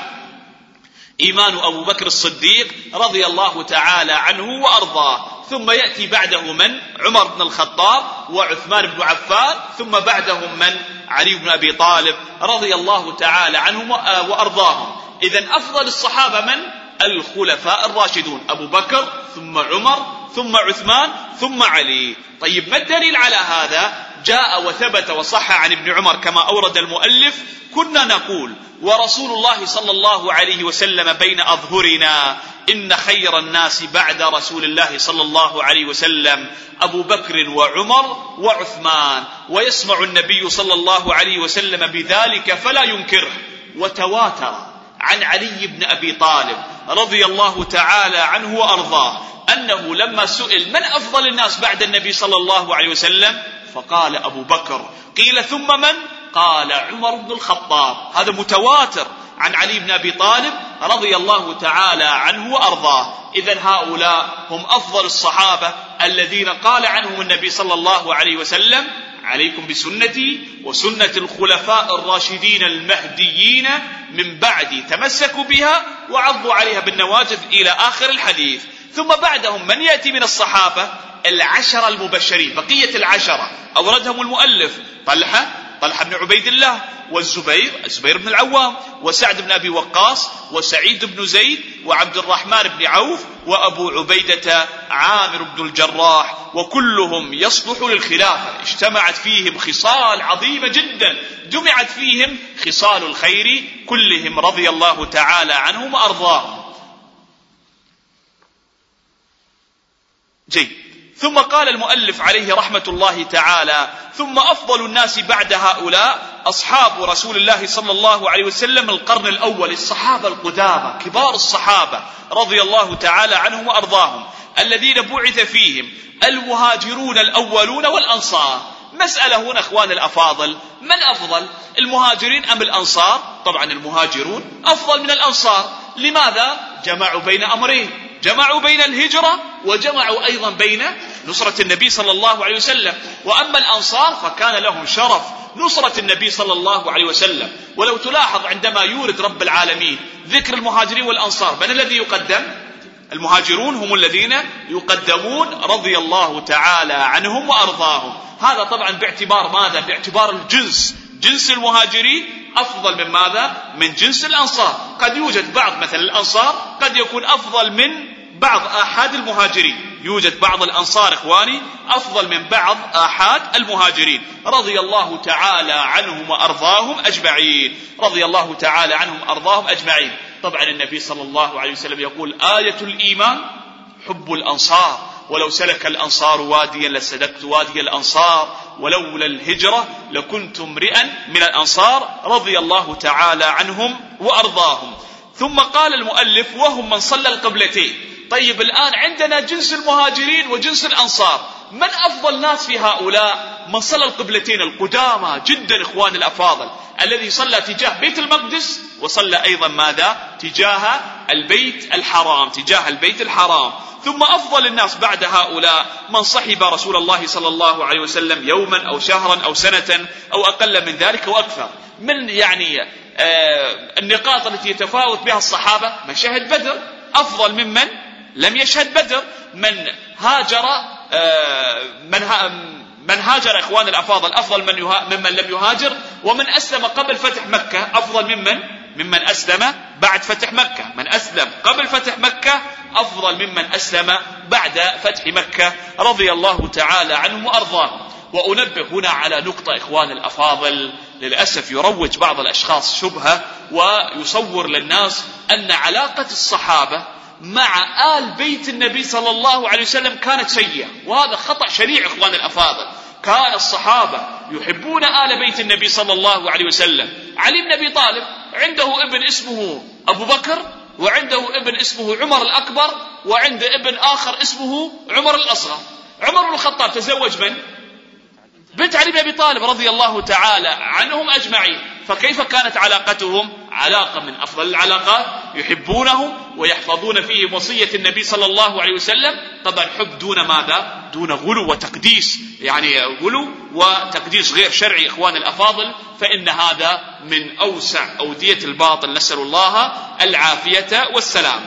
إيمان أبو بكر الصديق رضي الله تعالى عنه وأرضاه. ثم يأتي بعده من؟ عمر بن الخطاب وعثمان بن عفان، ثم بعدهم من؟ علي بن أبي طالب رضي الله تعالى عنهم وأرضاهم. إذن أفضل الصحابة من؟ الخلفاء الراشدون، أبو بكر ثم عمر ثم عثمان ثم علي. طيب ما الدليل على هذا؟ جاء وثبت وصح عن ابن عمر كما أورد المؤلف كنا نقول ورسول الله صلى الله عليه وسلم بين أظهرنا إن خير الناس بعد رسول الله صلى الله عليه وسلم أبو بكر وعمر وعثمان، ويسمع النبي صلى الله عليه وسلم بذلك فلا ينكره. وتواتر عن علي بن أبي طالب رضي الله تعالى عنه وأرضاه أنه لما سئل من أفضل الناس بعد النبي صلى الله عليه وسلم فقال أبو بكر، قيل ثم من؟ قال عمر بن الخطاب. هذا متواتر عن علي بن أبي طالب رضي الله تعالى عنه وأرضاه. إذن هؤلاء هم أفضل الصحابة الذين قال عنهم النبي صلى الله عليه وسلم عليكم بسنتي وسنة الخلفاء الراشدين المهديين من بعدي تمسكوا بها وعضوا عليها بالنواجذ إلى آخر الحديث. ثم بعدهم من يأتي من الصحابة؟ العشرة المبشرين، بقية العشرة أوردهم المؤلف: طلحة بن عبيد الله، والزبير بن العوام، وسعد بن أبي وقاص، وسعيد بن زيد، وعبد الرحمن بن عوف، وأبو عبيدة عامر بن الجراح، وكلهم يصلح للخلافة، اجتمعت فيهم خصال عظيمة جدا، جمعت فيهم خصال الخير كلهم رضي الله تعالى عنهم وأرضاهم. جيد. ثم قال المؤلف عليه رحمة الله تعالى: ثم أفضل الناس بعد هؤلاء أصحاب رسول الله صلى الله عليه وسلم القرن الأول، الصحابة القدامى كبار الصحابة رضي الله تعالى عنهم وأرضاهم، الذين بعث فيهم المهاجرون الأولون والأنصار. مسألة هنا أخوان الأفاضل، من أفضل، المهاجرين أم الأنصار؟ طبعا المهاجرون أفضل من الأنصار. لماذا؟ جمعوا بين أمرين، جمعوا بين الهجرة وجمعوا أيضا بين نصرة النبي صلى الله عليه وسلم. وأما الأنصار فكان لهم شرف نصرة النبي صلى الله عليه وسلم. ولو تلاحظ عندما يورد رب العالمين ذكر المهاجرين والأنصار من الذي يقدم؟ المهاجرون هم الذين يقدمون رضي الله تعالى عنهم وأرضاهم. هذا طبعا باعتبار ماذا؟ باعتبار الجنس، جنس المهاجرين أفضل من ماذا؟ من جنس الأنصار. قد يوجد بعض مثل الأنصار قد يكون أفضل من بعض آحاد المهاجرين، يوجد بعض الأنصار إخواني أفضل من بعض آحاد المهاجرين رضي الله تعالى عنهم وأرضاهم أجمعين، رضي الله تعالى عنهم وأرضاهم أجمعين. طبعا النبي صلى الله عليه وسلم يقول: آية الإيمان حب الأنصار، ولو سلك الأنصار واديا لسلكت وادي الأنصار، ولولا الهجرة لكنت امرئا من الأنصار رضي الله تعالى عنهم وأرضاهم. ثم قال المؤلف: وهم من صلى القبلتين. طيب الآن عندنا جنس المهاجرين وجنس الأنصار، من أفضل ناس في هؤلاء؟ من صلى القبلتين القدامى جدا إخوان الأفاضل، الذي صلى تجاه بيت المقدس وصلى أيضا ماذا؟ تجاه البيت الحرام، تجاه البيت الحرام. ثم أفضل الناس بعد هؤلاء من صحب رسول الله صلى الله عليه وسلم يوما أو شهرا أو سنة أو أقل من ذلك وأكثر. من النقاط التي يتفاوت بها الصحابة: من شهد بدر أفضل ممن لم يشهد بدر، من هاجر إخوان الأفاضل أفضل ممن لم يهاجر، ومن أسلم قبل فتح مكة أفضل ممن أسلم بعد فتح مكة. من أسلم قبل فتح مكة أفضل ممن أسلم بعد فتح مكة، رضي الله تعالى عنهم وأرضاهم. وأنبه هنا على نقطة إخوان الأفاضل، للأسف يروج بعض الأشخاص شبهة ويصور للناس أن علاقة الصحابة مع آل بيت النبي صلى الله عليه وسلم كانت سيئة، وهذا خطأ شنيع إخوان الأفاضل. كان الصحابة يحبون آل بيت النبي صلى الله عليه وسلم. علي بن أبي طالب عنده ابن اسمه أبو بكر، وعنده ابن اسمه عمر الأكبر، وعنده ابن آخر اسمه عمر الأصغر. عمر بن الخطاب تزوج من؟ بنت علي بن أبي طالب رضي الله تعالى عنهم أجمعين. فكيف كانت علاقتهم؟ علاقة من أفضل العلاقات، يحبونه ويحفظون فيه وصية النبي صلى الله عليه وسلم. طبعا حب دون ماذا؟ دون غلو وتقديس، غلو وتقديس غير شرعي إخوان الأفاضل، فإن هذا من أوسع أودية الباطل، نسأل الله العافية والسلام.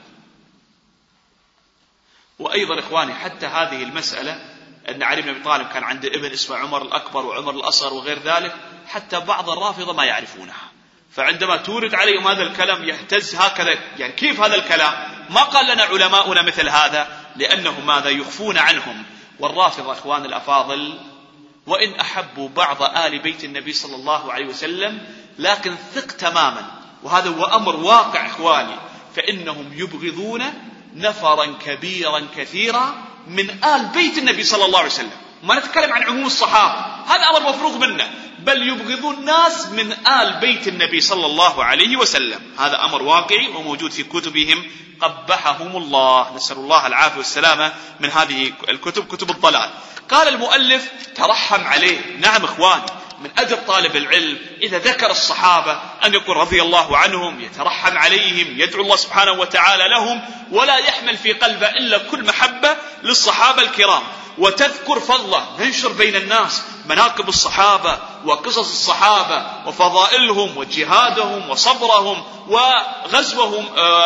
وأيضا إخواني حتى هذه المسألة أن علي بن أبي طالب كان عنده ابن اسمه عمر الأكبر وعمر الأصغر وغير ذلك، حتى بعض الرافضة ما يعرفونها. فعندما تورد عليهم هذا الكلام يهتز هكذا، كيف هذا الكلام؟ ما قال لنا علماؤنا مثل هذا، لأنه ماذا؟ يخفون عنهم. والرافضة إخوان الأفاضل وإن أحبوا بعض آل بيت النبي صلى الله عليه وسلم، لكن ثق تماما، وهذا هو أمر واقع إخواني، فإنهم يبغضون نفرا كبيرا كثيرا من آل بيت النبي صلى الله عليه وسلم. ما نتكلم عن عموم الصحابة، هذا أمر مفروغ منه، بل يبغضون ناس من آل بيت النبي صلى الله عليه وسلم. هذا أمر واقعي وموجود في كتبهم قبحهم الله، نسأل الله العافية والسلامة من هذه الكتب، كتب الضلال. قال المؤلف ترحم عليه. نعم إخوان، من أدب طالب العلم إذا ذكر الصحابة أن يقول رضي الله عنهم، يترحم عليهم، يدعو الله سبحانه وتعالى لهم، ولا يحمل في قلبه إلا كل محبة للصحابة الكرام، وتذكر فضله. ننشر بين الناس مناقب الصحابة وقصص الصحابة وفضائلهم وجهادهم وصبرهم وغزوهم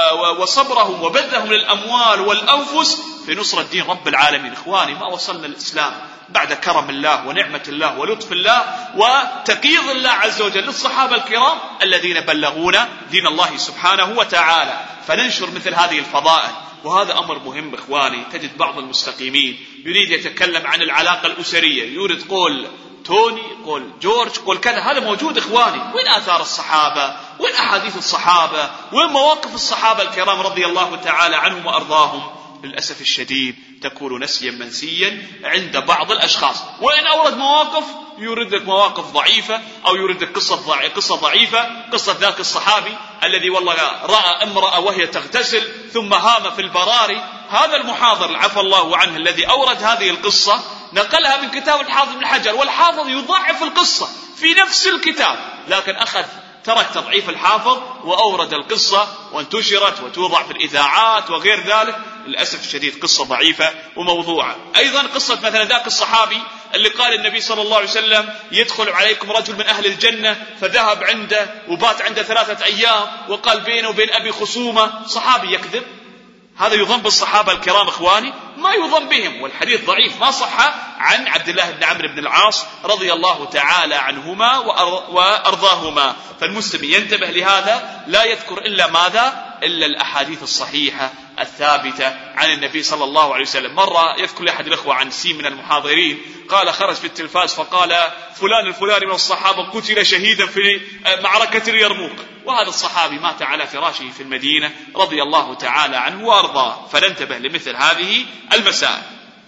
وصبرهم وبذلهم للأموال والأنفس في نصرة دين رب العالمين. إخواني، ما وصلنا الإسلام بعد كرم الله ونعمة الله ولطف الله وتقييض الله عز وجل للصحابة الكرام الذين بلغونا دين الله سبحانه وتعالى. فننشر مثل هذه الفضائل، وهذا أمر مهم إخواني. تجد بعض المستقيمين يريد يتكلم عن العلاقة الأسرية، يريد قول توني، قول جورج، قول كذا. هذا موجود إخواني. وين آثار الصحابة؟ وين أحاديث الصحابة؟ وين مواقف الصحابة الكرام رضي الله تعالى عنهم وأرضاهم؟ للأسف الشديد تكون نسيا منسيا عند بعض الأشخاص. وإن أورد مواقف يورد لك مواقف ضعيفة، أو يورد لك قصة ضعيفة، قصة ذاك الصحابي الذي والله رأى امرأة وهي تغتسل ثم هام في البراري. هذا المحاضر عفى الله عنه الذي أورد هذه القصة نقلها من كتاب الحافظ بن حجر، والحافظ يضعف القصة في نفس الكتاب، لكن ترك تضعيف الحافظ وأورد القصة وانتشرت وتوضع في الإذاعات وغير ذلك. للأسف الشديد قصة ضعيفة وموضوعة. أيضا قصة مثلا ذاك الصحابي اللي قال النبي صلى الله عليه وسلم يدخل عليكم رجل من أهل الجنة، فذهب عنده وبات عنده 3 أيام وقال بينه وبين أبي خصومة. صحابي يكذب؟ هذا يظن بالصحابة الكرام إخواني؟ ما يظن بهم، والحديث ضعيف ما صح عن عبد الله بن عمرو بن العاص رضي الله تعالى عنهما وأرضاهما. فالمسلم ينتبه لهذا، لا يذكر إلا ماذا؟ إلا الأحاديث الصحيحة الثابتة عن النبي صلى الله عليه وسلم. مرة يذكر لأحد الأخوة عن سين من المحاضرين قال خرج في التلفاز فقال فلان الفلاني من الصحابة قتل شهيدا في معركة اليرموك، وهذا الصحابي مات على فراشه في المدينة رضي الله تعالى عنه وأرضاه. فننتبه لمثل هذه المسائل.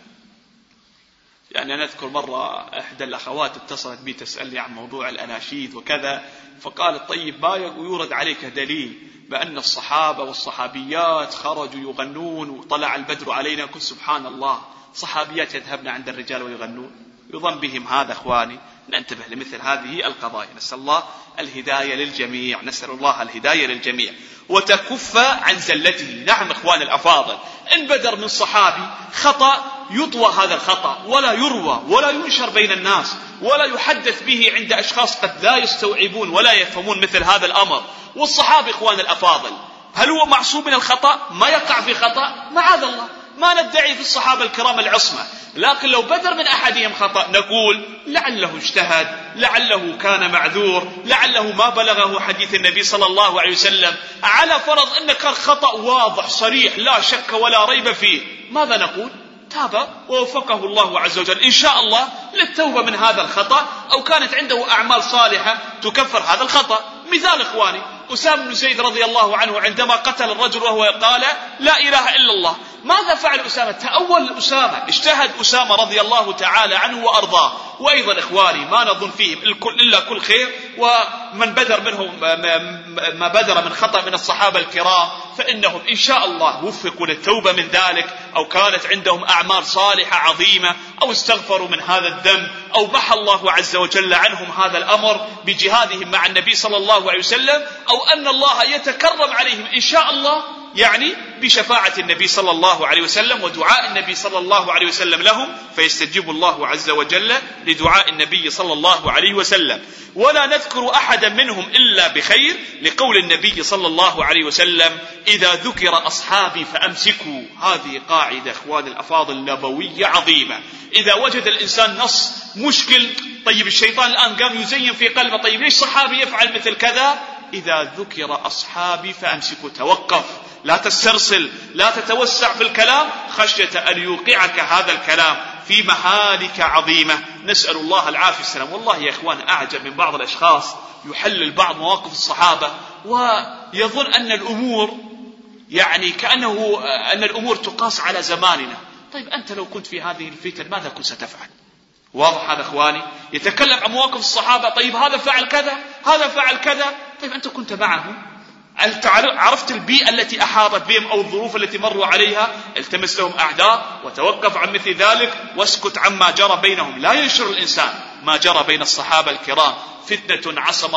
يعني أنا أذكر مرة إحدى الأخوات اتصلت بي تسألني عن موضوع الأناشيد وكذا، فقالت طيب ما يورد عليك دليل بأن الصحابة والصحابيات خرجوا يغنون وطلع البدر علينا؟ قل سبحان الله، صحابيات يذهبن عند الرجال ويغنون؟ يظن بهم هذا إخواني. ننتبه لمثل هذه القضايا. نسأل الله الهداية للجميع، نسأل الله الهداية للجميع وتكف عن زلته. نعم إخواني الأفاضل، إن بدر من صحابي خطأ يطوى هذا الخطأ ولا يروى ولا ينشر بين الناس ولا يحدث به عند أشخاص قد لا يستوعبون ولا يفهمون مثل هذا الأمر. والصحابي إخواني الأفاضل هل هو معصوم من الخطأ؟ ما يقع في خطأ معاذ الله، ما ندعي في الصحابة الكرام العصمة، لكن لو بدر من أحدهم خطأ نقول لعله اجتهد، لعله كان معذور، لعله ما بلغه حديث النبي صلى الله عليه وسلم، على فرض أن كان خطأ واضح صريح لا شك ولا ريب فيه، ماذا نقول؟ تاب ووفقه الله عز وجل إن شاء الله للتوبة من هذا الخطأ، أو كانت عنده أعمال صالحة تكفر هذا الخطأ. مثال إخواني أسامة بن زيد رضي الله عنه عندما قتل الرجل وهو قال لا إله إلا الله، ماذا فعل أسامة؟ تأول أسامة، اجتهد أسامة رضي الله تعالى عنه وأرضاه. وأيضا إخواني ما نظن فيهم إلا كل خير، ومن بدر منهم ما بدر من خطأ من الصحابة الكرام فإنهم إن شاء الله وفقوا للتوبة من ذلك، أو كانت عندهم أعمال صالحة عظيمة، أو استغفروا من هذا الذنب، أو محى الله عز وجل عنهم هذا الأمر بجهادهم مع النبي صلى الله عليه وسلم، أو أن الله يتكرم عليهم إن شاء الله يعني بشفاعة النبي صلى الله عليه وسلم ودعاء النبي صلى الله عليه وسلم لهم، فيستجيب الله عز وجل لدعاء النبي صلى الله عليه وسلم. ولا نذكر أحدا منهم إلا بخير، لقول النبي صلى الله عليه وسلم إذا ذكر أصحابي فأمسكوا. هذه قاعدة إخوان الأفاضل نبوية عظيمة. إذا وجد الإنسان نص مشكل، طيب الشيطان الآن قام يزين في قلبه طيب ليش صحابي يفعل مثل كذا؟ إذا ذكر أصحابي فأمسكوا، توقف، لا تسترسل، لا تتوسع في الكلام خشية أن يوقعك هذا الكلام في مهالك عظيمة. نسأل الله العافية والسلام. والله يا إخوان أعجب من بعض الأشخاص يحلل بعض مواقف الصحابة ويظن أن الأمور يعني كأنه أن الأمور تقاس على زماننا. طيب أنت لو كنت في هذه الفتن ماذا كنت ستفعل؟ واضح هذا إخواني؟ يتكلم عن مواقف الصحابة، طيب هذا فعل كذا، هذا فعل كذا، طيب أنت كنت معهم، عرفت البيئة التي أحاطت بهم أو الظروف التي مروا عليها، التمس لهم أعذار وتوقف عن مثل ذلك واسكت عما جرى بينهم. لا ينشر الإنسان ما جرى بين الصحابة الكرام، فتنة عصم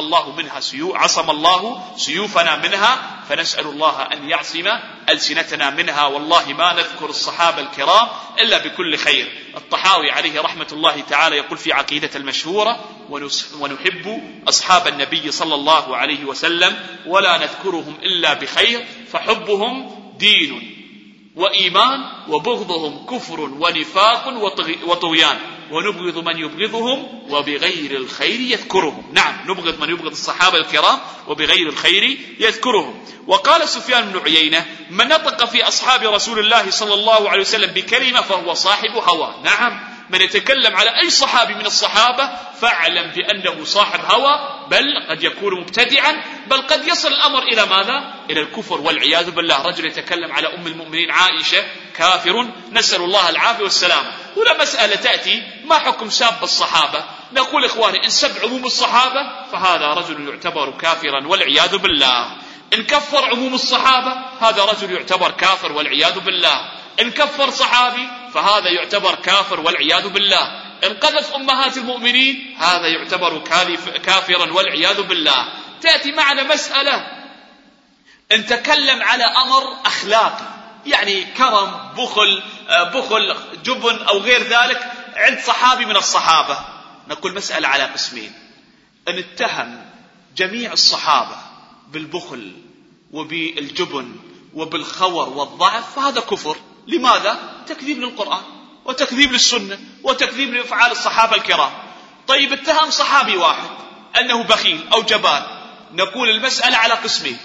الله سيوفنا منها، فنسأل الله أن يعصم ألسنتنا منها. والله ما نذكر الصحابة الكرام إلا بكل خير. الطحاوي عليه رحمة الله تعالى يقول في عقيدة المشهورة ونحب أصحاب النبي صلى الله عليه وسلم ولا نذكرهم إلا بخير، فحبهم دين وإيمان وبغضهم كفر ونفاق وطغيان، ونبغض من يبغضهم وبغير الخير يذكرهم. نعم نبغض من يبغض الصحابة الكرام وبغير الخير يذكرهم. وقال سفيان بن عيينة من نطق في أصحاب رسول الله صلى الله عليه وسلم بكلمة فهو صاحب هوى. نعم من يتكلم على أي صحابي من الصحابة فاعلم بأنه صاحب هوى، بل قد يكون مبتدعا، بل قد يصل الأمر إلى ماذا؟ إلى الكفر والعياذ بالله. رجل يتكلم على أم المؤمنين عائشة كافر، نسأل الله العافية والسلام. ولا مسألة تأتي ما حكم ساب الصحابة؟ نقول إخواني إن سب عموم الصحابة فهذا رجل يعتبر كافرا والعياذ بالله. إن كفر عموم الصحابة هذا رجل يعتبر كافر والعياذ بالله. إن كفر صحابي فهذا يعتبر كافر والعياذ بالله. إن قذف أمهات المؤمنين هذا يعتبر كافرا والعياذ بالله. تأتي معنا مسألة إن تكلم على أمر أخلاقي يعني كرم، بخل، جبن أو غير ذلك عند صحابي من الصحابة، نقول مسألة على قسمين. أن اتهم جميع الصحابة بالبخل وبالجبن وبالخور والضعف فهذا كفر. لماذا؟ تكذيب للقرآن وتكذيب للسنة وتكذيب لأفعال الصحابة الكرام. طيب اتهم صحابي واحد أنه بخيل أو جبان، نقول المسألة على قسمين.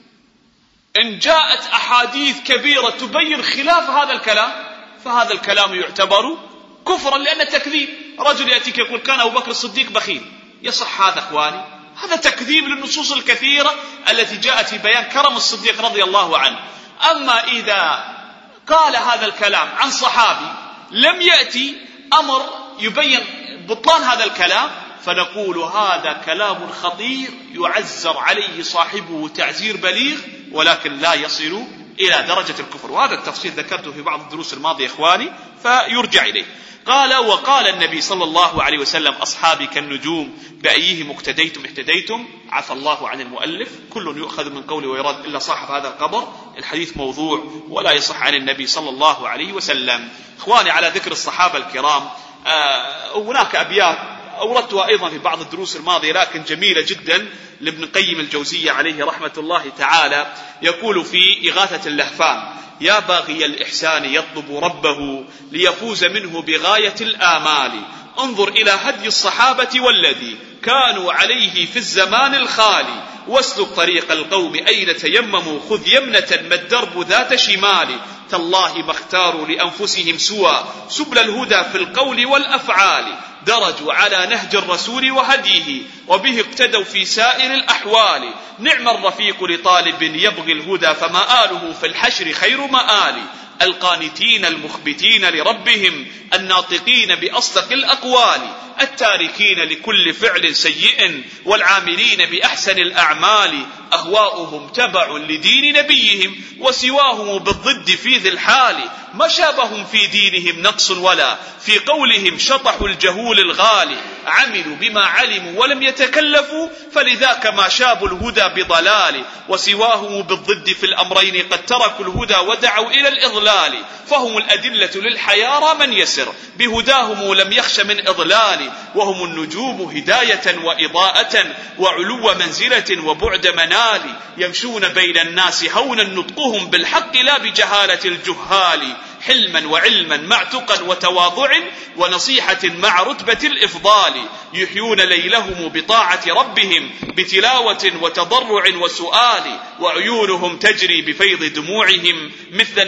إن جاءت أحاديث كبيرة تبين خلاف هذا الكلام فهذا الكلام يعتبر كفرا لأنه تكذيب. رجل يأتيك يقول كان أبو بكر الصديق بخيل، يصح هذا إخواني؟ هذا تكذيب للنصوص الكثيرة التي جاءت في بيان كرم الصديق رضي الله عنه. أما إذا قال هذا الكلام عن صحابي لم يأتي أمر يبين بطلان هذا الكلام فنقول هذا كلام خطير يعزر عليه صاحبه تعزير بليغ، ولكن لا يصل إلى درجة الكفر. وهذا التفصيل ذكرته في بعض الدروس الماضية إخواني فيرجع إليه. قال: وقال النبي صلى الله عليه وسلم: أصحابي كالنجوم بأيهم اقتديتم اهتديتم. عفى الله عن المؤلف، كل يؤخذ من قوله ويرد إلا صاحب هذا القبر. الحديث موضوع ولا يصح عن النبي صلى الله عليه وسلم. إخواني، على ذكر الصحابة الكرام، هناك أبيات أوردتها أيضا في بعض الدروس الماضية لكن جميلة جدا لابن قيم الجوزية عليه رحمة الله تعالى. يقول في إغاثة اللهفان: يا باغي الإحسان يطلب ربه ليفوز منه بغاية الآمال، انظر إلى هدي الصحابة والذي كانوا عليه في الزمان الخالي، واسلك طريق القوم أين تيمموا، خذ يمنة ما الدرب ذات شمال، تالله ما اختاروا لأنفسهم سوى سبل الهدى في القول والأفعال، درجوا على نهج الرسول وهديه وبه اقتدوا في سائر الأحوال، نعم الرفيق لطالب يبغي الهدى فمآله في الحشر خير مآل، القانتين المخبتين لربهم الناطقين بأصدق الأقوال، التاركين لكل فعل سيء والعاملين بأحسن الأعمال، أهواؤهم تبع لدين نبيهم وسواهم بالضد في ذي الحال، ما شابهم في دينهم نقص ولا في قولهم شطحوا الجهول الغالي، عملوا بما علموا ولم يتكلفوا فلذاك ما شابوا الهدى بضلال، وسواهم بالضد في الأمرين قد تركوا الهدى ودعوا إلى الإضلال، فهم الأدلة للحيارى من يسر بهداهم لم يخش من إضلال، وهم النجوم هداية وإضاءة وعلو منزلة وبعد منال، يمشون بين الناس هونا نطقهم بالحق لا بجهالة الجهال، حلما وعلما مع تقى وتواضع ونصيحة مع رتبة الإفضال، يحيون ليلهم بطاعة ربهم بتلاوة وتضرع وسؤال، وعيونهم تجري بفيض دموعهم مثل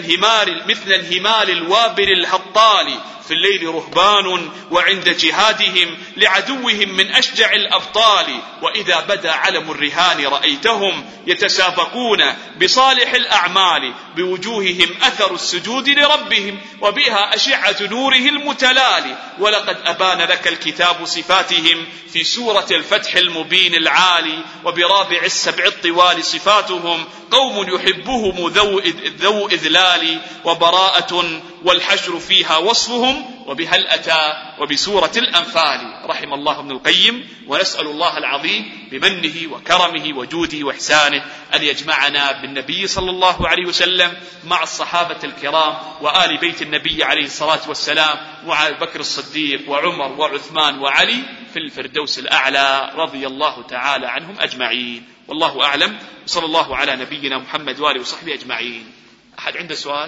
الهمال الوابل الهطال، في الليل رهبان وعند جهادهم لعدوهم من أشجع الأبطال، وإذا بدا علم الرهان رأيتهم يتسابقون بصالح الأعمال، بوجوههم أثر السجود لربهم وبها أشعة نوره المتلال، ولقد أبان لك الكتاب صفاتهم في سورة الفتح المبين العالي، وبرابع السبع الطوال صفاتهم قوم يحبهم ذو إذلال وبراءة، والحشر فيها وصفهم وبهل أتى وبسورة الأنفال. رحم الله ابن القيم، ونسأل الله العظيم بمنه وكرمه وجوده وإحسانه أن يجمعنا بالنبي صلى الله عليه وسلم مع الصحابة الكرام وآل بيت النبي عليه الصلاة والسلام، وعلى بكر الصديق وعمر وعثمان وعلي في الفردوس الأعلى رضي الله تعالى عنهم أجمعين. والله أعلم، صلى الله على نبينا محمد وآله وصحبه أجمعين. أحد عنده سؤال؟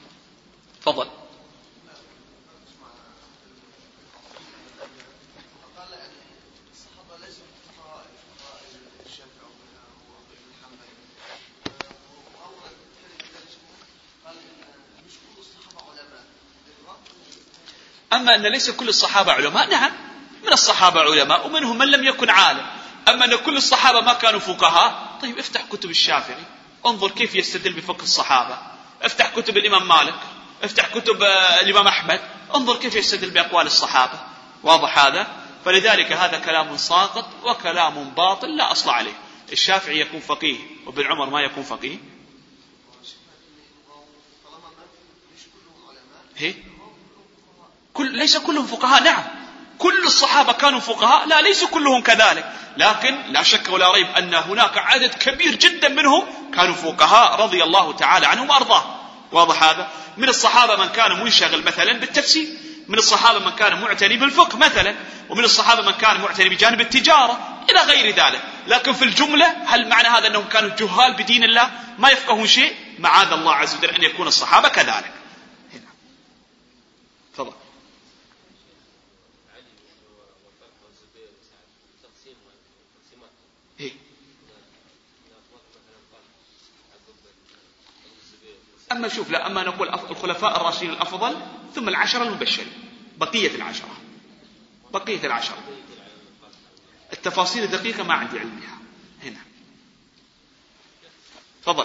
تفضل. أما أن ليس كل الصحابة علماء، نعم من الصحابة علماء ومنهم من لم يكن عالم. أما أن كل الصحابة ما كانوا فقهاء، طيب افتح كتب الشافعي انظر كيف يستدل بفقه الصحابة، افتح كتب الإمام مالك، افتح كتب الإمام أحمد، انظر كيف يستدل بأقوال الصحابة. واضح هذا؟ فلذلك هذا كلام ساقط وكلام باطل لا أصل عليه. الشافعي يكون فقيه وابن عمر ما يكون فقيه؟ ليس كلهم فقهاء، نعم كل الصحابة كانوا فقهاء، لا ليس كلهم كذلك، لكن لا شك ولا ريب أن هناك عدد كبير جدا منهم كانوا فقهاء رضي الله تعالى عنهم وأرضاهم. واضح هذا؟ من الصحابة من كان منشغل مثلا بالتفسير، من الصحابة من كان معتني بالفقه مثلا، ومن الصحابة من كان معتني بجانب التجارة إلى غير ذلك. لكن في الجملة هل معنى هذا أنهم كانوا جهال بدين الله ما يفقهون شيء؟ معاذ الله عز وجل أن يكون الصحابة كذلك. هنا تفضل. أما شوف، لا أما نقول الخلفاء الراشدين الأفضل ثم العشرة المبشرين، بقية العشرة التفاصيل الدقيقة ما عندي علم بها. هنا تفضل.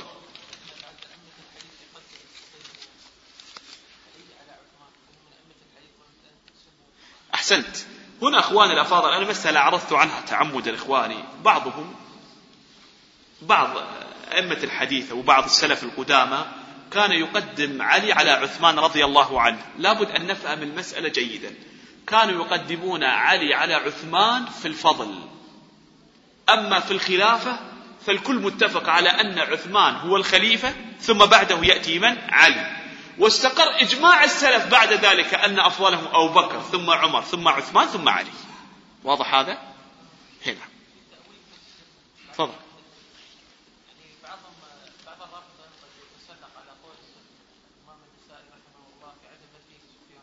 أحسنت. هنا أخواني الأفاضل أنا مسألة عرضت عنها تعمدا إخواني، بعض أئمة الحديث وبعض السلف القدامى كان يقدم علي على عثمان رضي الله عنه. لابد أن نفهم المسألة جيدا. كانوا يقدمون علي على عثمان في الفضل، أما في الخلافة فالكل متفق على أن عثمان هو الخليفة، ثم بعده يأتي من؟ علي. واستقر إجماع السلف بعد ذلك أن أفضلهم أبو بكر ثم عمر ثم عثمان ثم علي. واضح هذا؟ هنا تفضل. بعض الرافضة يتسلق على قول الإمام النسائي رحمه الله في عدم فيه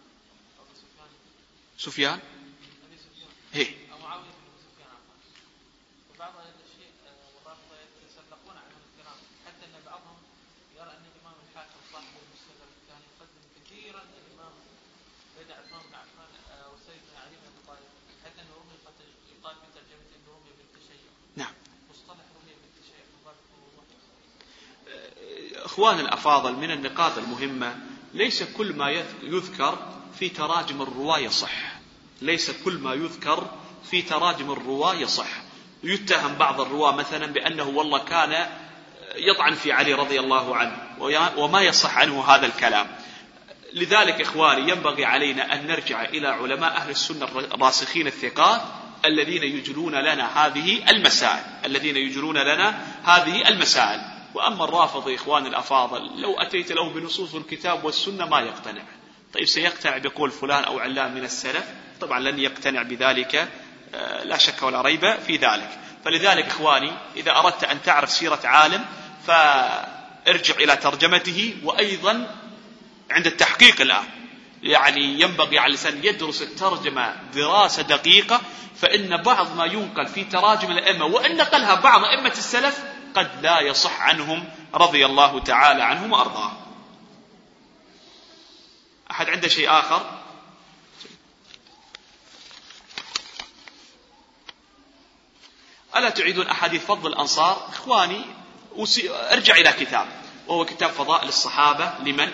سفيان هي أو معاوية بن سفيان وبعض الشيء والرافضة يتسلقون على الكلام، حتى أن بعضهم يرى أن الإمام الحاكم صاحب المستدرك كان يقدم كثيرا الإمام بين عثمان بن عفان وسيدنا علي بن أبي طالب، حتى أنه رمي يقال في ترجمة أنه رمي بالتشيع. نعم. مصطلح رمي بالتشيع إخوان الأفاضل، من النقاط المهمة ليس كل ما يذكر في تراجم الرواة يصح. ليس كل ما يذكر في تراجم الرواة يصح. يتهم بعض الرواة مثلا بأنه والله كان يطعن في علي رضي الله عنه، وما يصح عنه هذا الكلام. لذلك إخواني ينبغي علينا أن نرجع إلى علماء أهل السنة الراسخين الثقات الذين يجلون لنا هذه المسائل. وأما الرافض إخوان الأفاضل لو أتيت له بنصوص الكتاب والسنة ما يقتنع. طيب سيقتنع بقول فلان أو علان من السلف؟ طبعا لن يقتنع بذلك، لا شك ولا ريب في ذلك. فلذلك إخواني إذا أردت أن تعرف سيرة عالم فارجع إلى ترجمته. وأيضا عند التحقيق الآن يعني ينبغي على الإنسان يدرس الترجمة دراسة دقيقة، فإن بعض ما ينقل في تراجم الأئمة وإن نقلها بعض أئمة السلف قد لا يصح عنهم رضي الله تعالى عنهم وأرضاهم. أحد عنده شيء آخر؟ ألا تعيدون أحاديث فضل الأنصار؟ إخواني ارجع إلى كتاب، وهو كتاب فضائل الصحابة لمن؟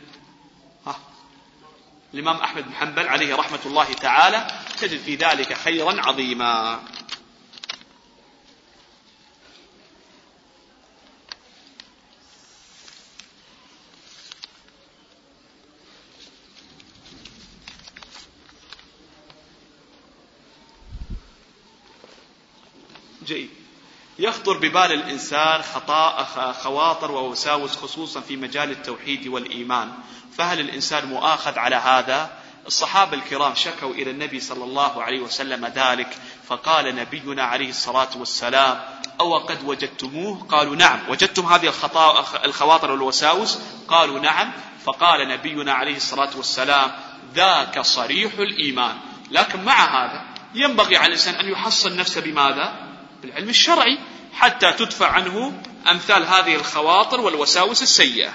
الإمام أحمد بن حنبل عليه رحمة الله تعالى، تجد في ذلك خيرا عظيما. جيد. يخطر ببال الإنسان خواطر ووساوس خصوصا في مجال التوحيد والإيمان، فهل الإنسان مؤاخذ على هذا؟ الصحابة الكرام شكوا إلى النبي صلى الله عليه وسلم ذلك، فقال نبينا عليه الصلاة والسلام: أو قد وجدتموه؟ قالوا نعم. وجدتم هذه الخواطر والوساوس؟ قالوا نعم. فقال نبينا عليه الصلاة والسلام: ذاك صريح الإيمان. لكن مع هذا ينبغي على الإنسان أن يحصن نفسه بماذا؟ بالعلم الشرعي، حتى تدفع عنه أمثال هذه الخواطر والوساوس السيئة.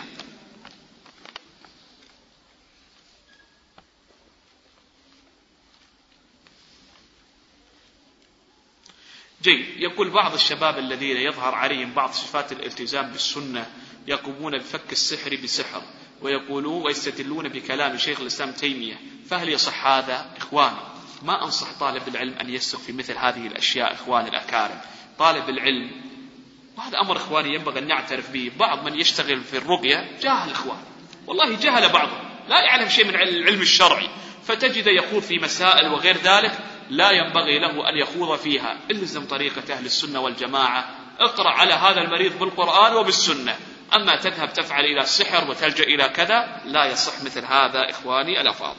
جيد. يقول بعض الشباب الذين يظهر عليهم بعض صفات الالتزام بالسنة يقومون بفك السحر بسحر، ويقولون ويستدلون بكلام شيخ الإسلام تيمية، فهل يصح هذا؟ إخواني ما أنصح طالب العلم أن يسلك في مثل هذه الأشياء. إخواني الأكارم، طالب العلم، وهذا أمر إخواني ينبغي أن نعترف به، بعض من يشتغل في الرقية جاهل إخوان، والله جهل بعضهم، لا يعلم شيء من العلم الشرعي، فتجد يخوض في مسائل وغير ذلك لا ينبغي له أن يخوض فيها. الزم طريقة أهل السنة والجماعة، اقرأ على هذا المريض بالقرآن وبالسنة. أما تذهب تفعل إلى السحر وتلجأ إلى كذا لا يصح مثل هذا إخواني الأفاضل.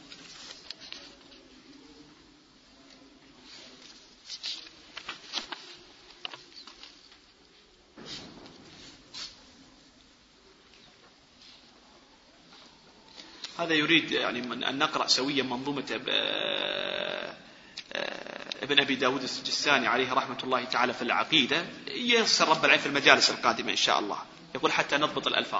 هذا يريد يعني أن نقرأ سويا منظومة ابن أبي داود السجستاني عليه رحمة الله تعالى في العقيدة، ييسر رب العالمين في المجالس القادمة إن شاء الله. يقول حتى نضبط الألفاظ.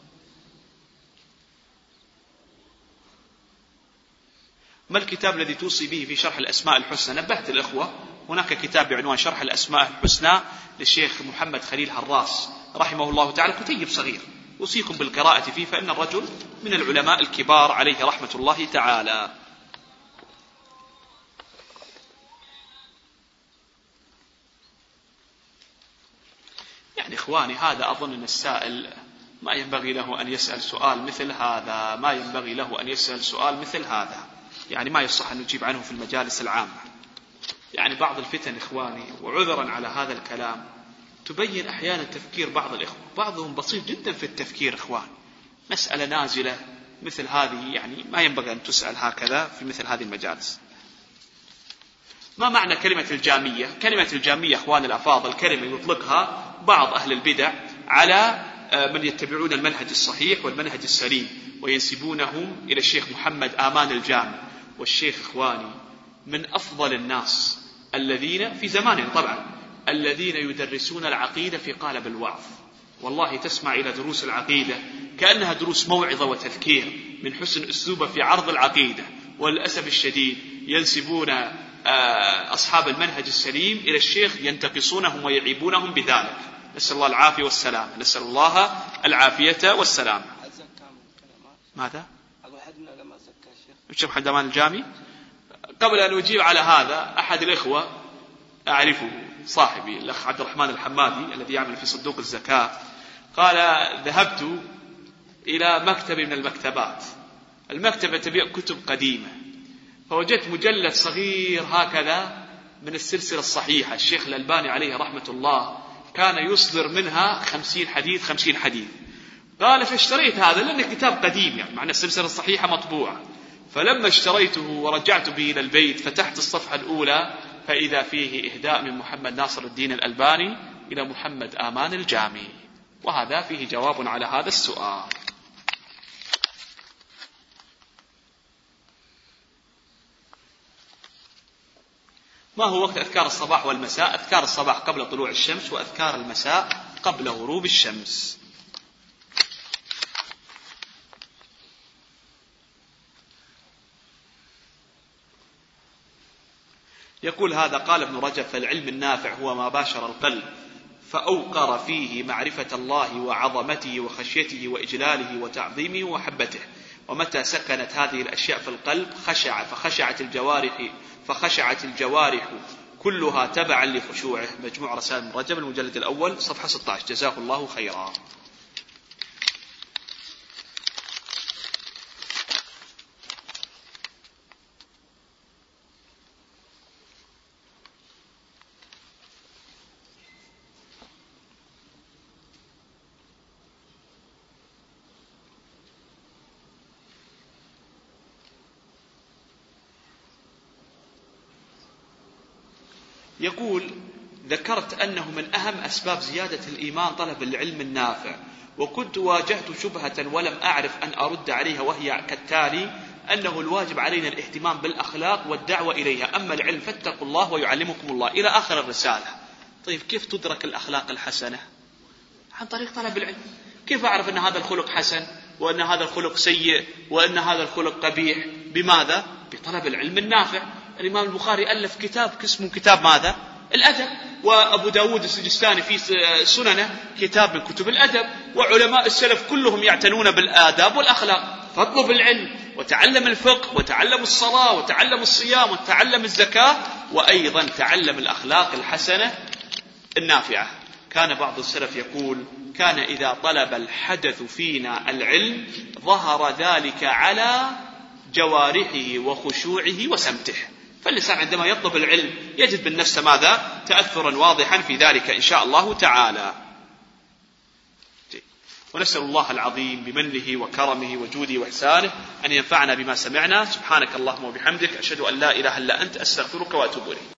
ما الكتاب الذي توصي به في شرح الأسماء الحسنى؟ نبهت الإخوة، هناك كتاب بعنوان شرح الأسماء الحسنى للشيخ محمد خليل هراس رحمه الله تعالى، كتيب صغير، أوصيكم بالقراءة فيه، فإن الرجل من العلماء الكبار عليه رحمة الله تعالى. يعني إخواني هذا أظن أن السائل ما ينبغي له أن يسأل سؤال مثل هذا، ما ينبغي له أن يسأل سؤال مثل هذا، يعني ما يصح أن نجيب عنه في المجالس العامة. يعني بعض الفتن إخواني، وعذرا على هذا الكلام، تبين أحيانا تفكير بعض الإخوة، بعضهم بسيط جدا في التفكير إخوان، مسألة نازلة مثل هذه يعني ما ينبغي أن تسأل هكذا في مثل هذه المجالس. ما معنى كلمة الجامية؟ كلمة الجامية إخوان الأفاضل كلمة يطلقها بعض أهل البدع على من يتبعون المنهج الصحيح والمنهج السليم وينسبونهم إلى الشيخ محمد آمان الجامي. والشيخ إخواني من أفضل الناس الذين في زمانهم طبعا الذين يدرسون العقيدة في قالب الوعظ. والله تسمع إلى دروس العقيدة كأنها دروس موعظة وتذكير من حسن أسلوبه في عرض العقيدة. وللأسف الشديد ينسبون أصحاب المنهج السليم إلى الشيخ ينتقصونهم ويعيبونهم بذلك. نسأل الله العافية والسلام، نسأل الله العافية والسلام. ماذا؟ الشيخ محمد آمان الجامي. قبل أن أجيب على هذا أحد الإخوة أعرفه صاحبي الأخ عبد الرحمن الحمادي الذي يعمل في صندوق الزكاة قال ذهبت إلى مكتب من المكتبات، المكتبة تبيع كتب قديمة، فوجدت مجلد صغير هكذا من السلسلة الصحيحة الشيخ الألباني عليه رحمة الله كان يصدر منها 50 حديث 50 حديث. قال فاشتريت هذا لأنه كتاب قديم يعني معنى السلسلة الصحيحة مطبوعة. فلما اشتريته ورجعت به إلى البيت فتحت الصفحة الأولى فإذا فيه إهداء من محمد ناصر الدين الألباني إلى محمد آمان الجامي. وهذا فيه جواب على هذا السؤال. ما هو وقت أذكار الصباح والمساء؟ أذكار الصباح قبل طلوع الشمس، وأذكار المساء قبل غروب الشمس. يقول هذا قال ابن رجب فالعلم النافع هو ما باشر القلب فأوقر فيه معرفة الله وعظمته وخشيته وإجلاله وتعظيمه وحبته، ومتى سكنت هذه الأشياء في القلب فخشعت الجوارح كلها تبعا لخشوعه. مجموع رسائل ابن رجب المجلد الأول صفحة 16. جزاه الله خيرا. يقول ذكرت أنه من أهم أسباب زيادة الإيمان طلب العلم النافع، وكنت واجهت شبهة ولم أعرف أن أرد عليها وهي كالتالي: أنه الواجب علينا الاهتمام بالأخلاق والدعوة إليها، أما العلم فاتقوا الله ويعلمكم الله، إلى آخر الرسالة. طيب كيف تدرك الأخلاق الحسنة؟ عن طريق طلب العلم. كيف أعرف أن هذا الخلق حسن وأن هذا الخلق سيء وأن هذا الخلق قبيح؟ بماذا؟ بطلب العلم النافع. الإمام البخاري ألف كتاب اسمه كتاب ماذا؟ الأدب، وأبو داود السجستاني في سننه كتاب من كتب الأدب، وعلماء السلف كلهم يعتنون بالآداب والأخلاق. فاطلب العلم وتعلم الفقه وتعلم الصلاة وتعلم الصيام وتعلم الزكاة، وأيضا تعلم الأخلاق الحسنة النافعة. كان بعض السلف يقول: كان إذا طلب الحدث فينا العلم ظهر ذلك على جوارحه وخشوعه وسمته. فالإنسان عندما يطلب العلم يجد بالنفس ماذا؟ تأثرا واضحا في ذلك إن شاء الله تعالى. ونسأل الله العظيم بمنه وكرمه وجوده وإحسانه أن ينفعنا بما سمعنا. سبحانك اللهم وبحمدك، أشهد أن لا إله إلا أنت، أستغفرك وأتوب إليك.